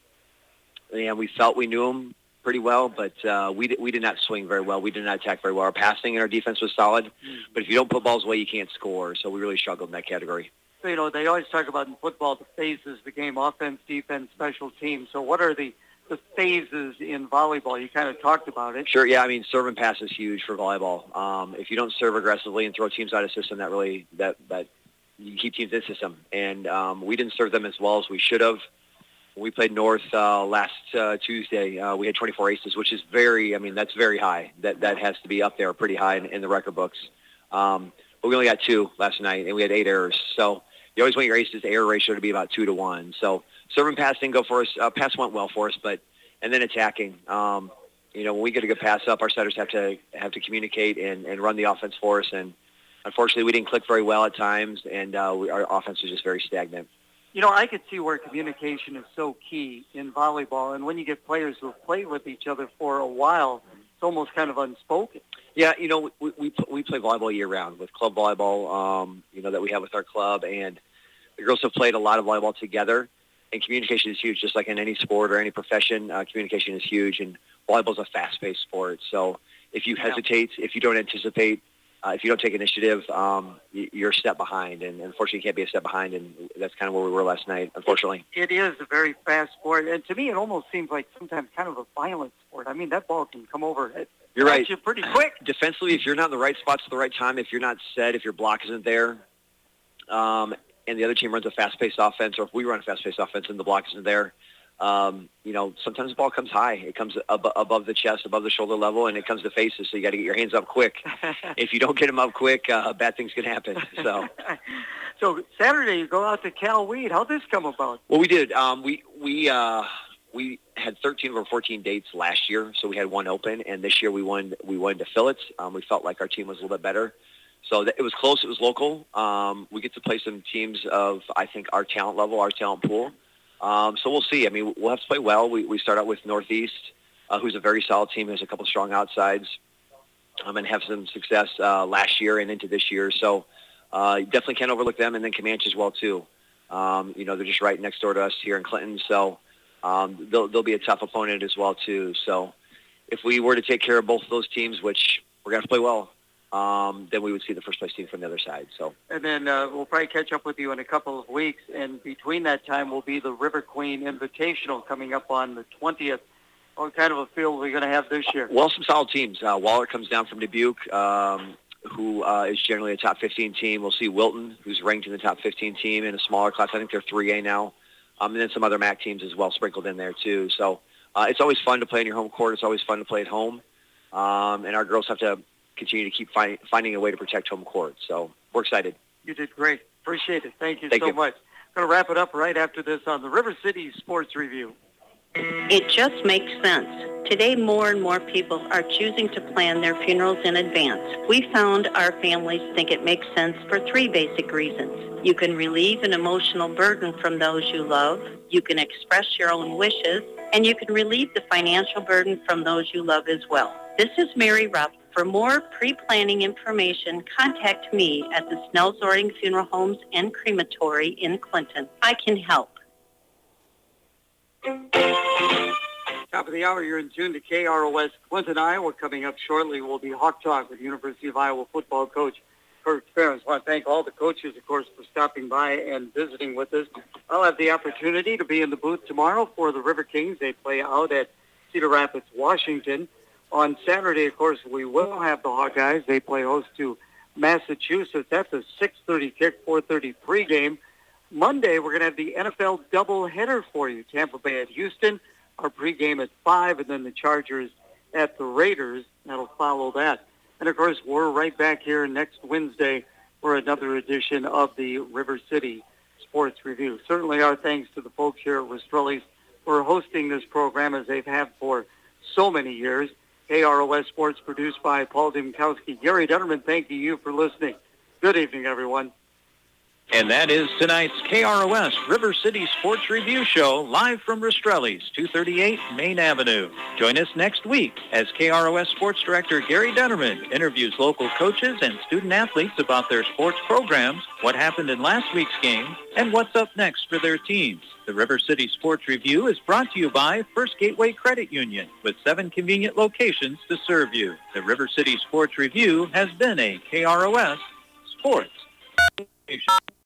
Speaker 22: and we felt we knew them pretty well, but uh, we, did, we did not swing very well. We did not attack very well. Our passing and our defense was solid, but if you don't put balls away, you can't score. So we really struggled in that category.
Speaker 2: So, you know, they always talk about in football the phases of the game, offense, defense, special teams. So what are the, the phases in volleyball? You kind of talked about it.
Speaker 22: Sure, yeah. I mean, serve and pass is huge for volleyball. Um, if you don't serve aggressively and throw teams out of system, that really that that you keep teams in system. And um, we didn't serve them as well as we should have. When we played North uh, last uh, Tuesday, uh, we had twenty-four aces, which is very. I mean, that's very high. That that has to be up there, pretty high in, in the record books. Um, but we only got two last night, and we had eight errors. So you always want your aces error ratio to be about two to one. So serve and pass didn't go for us. Uh, pass went well for us, but and then attacking. Um, you know, when we get a good pass up, our setters have to have to communicate and, and run the offense for us. And unfortunately, we didn't click very well at times, and uh, we, our offense was just very stagnant.
Speaker 2: You know, I could see where communication is so key in volleyball, and when you get players who have played with each other for a while, it's almost kind of unspoken.
Speaker 22: Yeah, you know, we we, we play volleyball year-round with club volleyball, um, you know, that we have with our club, and the girls have played a lot of volleyball together, and communication is huge, just like in any sport or any profession. Uh, communication is huge, and volleyball is a fast-paced sport. So if you hesitate, if you don't anticipate, uh, if you don't take initiative, um, you're a step behind, and unfortunately you can't be a step behind, and that's kind of where we were last night, unfortunately.
Speaker 2: It is a very fast sport, and to me it almost seems like sometimes kind of a violent sport. I mean, that ball can come over it.
Speaker 22: You're right.
Speaker 2: You pretty quick.
Speaker 22: Defensively, if you're not in the right spots at the right time, if you're not set, if your block isn't there, um, and the other team runs a fast-paced offense, or if we run a fast-paced offense and the block isn't there, um, you know, sometimes the ball comes high. It comes ab- above the chest, above the shoulder level, and it comes to faces, so you got to get your hands up quick. If you don't get them up quick, uh, bad things can happen. So,
Speaker 2: so Saturday you go out to Cal Weed. How'd this come about?
Speaker 22: well, we did. Um, we we uh, we had thirteen of our fourteen dates last year, so we had one open, and this year we won. We won to fill it. Um, we felt like our team was a little bit better. So it was close. It was local. Um, we get to play some teams of, I think, our talent level, our talent pool. Um, so we'll see. I mean, we'll have to play well. We, we start out with Northeast, uh, who's a very solid team, has a couple strong outsides, um, and have some success uh, last year and into this year. So uh, you definitely can't overlook them, and then Comanche as well, too. Um, you know, they're just right next door to us here in Clinton. So um, they'll, they'll be a tough opponent as well, too. So if we were to take care of both of those teams, which we're going to play well, Um, then we would see the first place team from the other side. So,
Speaker 2: and then uh, we'll probably catch up with you in a couple of weeks. And between that time will be the River Queen Invitational coming up on the twentieth. What kind of a field are we going to have this year?
Speaker 22: Well, some solid teams. Uh, Waller comes down from Dubuque. Um, who uh, is generally a top fifteen team. We'll see Wilton, who's ranked in the top fifteen team in a smaller class. I think they're three A now. Um, and then some other M A C teams as well sprinkled in there too. So uh, it's always fun to play in your home court. It's always fun to play at home. Um, and our girls have to continue to keep find, finding a way to protect home court. So we're excited.
Speaker 2: You did great. Appreciate it. Thank you
Speaker 22: Thank
Speaker 2: so
Speaker 22: you.
Speaker 2: much. Going to wrap it up right after this on the River City Sports Review.
Speaker 3: It just makes sense. Today, more and more people are choosing to plan their funerals in advance. We found our families think it makes sense for three basic reasons. You can relieve an emotional burden from those you love, you can express your own wishes, and you can relieve the financial burden from those you love as well. This is Mary Rupp. For more pre-planning information, contact me at the Snell-Zoring Funeral Homes and Crematory in Clinton. I can help.
Speaker 2: Top of the hour, you're in tune to K R O S Clinton, Iowa. Coming up shortly will be Hawk Talk with University of Iowa football coach Kurt Ferentz. I want to thank all the coaches, of course, for stopping by and visiting with us. I'll have the opportunity to be in the booth tomorrow for the River Kings. They play out at Cedar Rapids, Washington. On Saturday, of course, we will have the Hawkeyes. They play host to Massachusetts. That's a six thirty kick, four thirty pregame. Monday, we're going to have the N F L doubleheader for you. Tampa Bay at Houston, our pregame at five, and then the Chargers at the Raiders. That'll follow that. And, of course, we're right back here next Wednesday for another edition of the River City Sports Review. Certainly our thanks to the folks here at Rastrelli's for hosting this program as they've had for so many years. K R O S Sports produced by Paul Dimkowski. Gary Detterman, thank you for listening. Good evening, everyone.
Speaker 1: And that is tonight's K R O S River City Sports Review Show, live from Rastrelli's, two thirty-eight Main Avenue. Join us next week as K R O S Sports Director Gary Detterman interviews local coaches and student-athletes about their sports programs, what happened in last week's game, and what's up next for their teams. The River City Sports Review is brought to you by First Gateway Credit Union, with seven convenient locations to serve you. The River City Sports Review has been a K R O S Sports Station.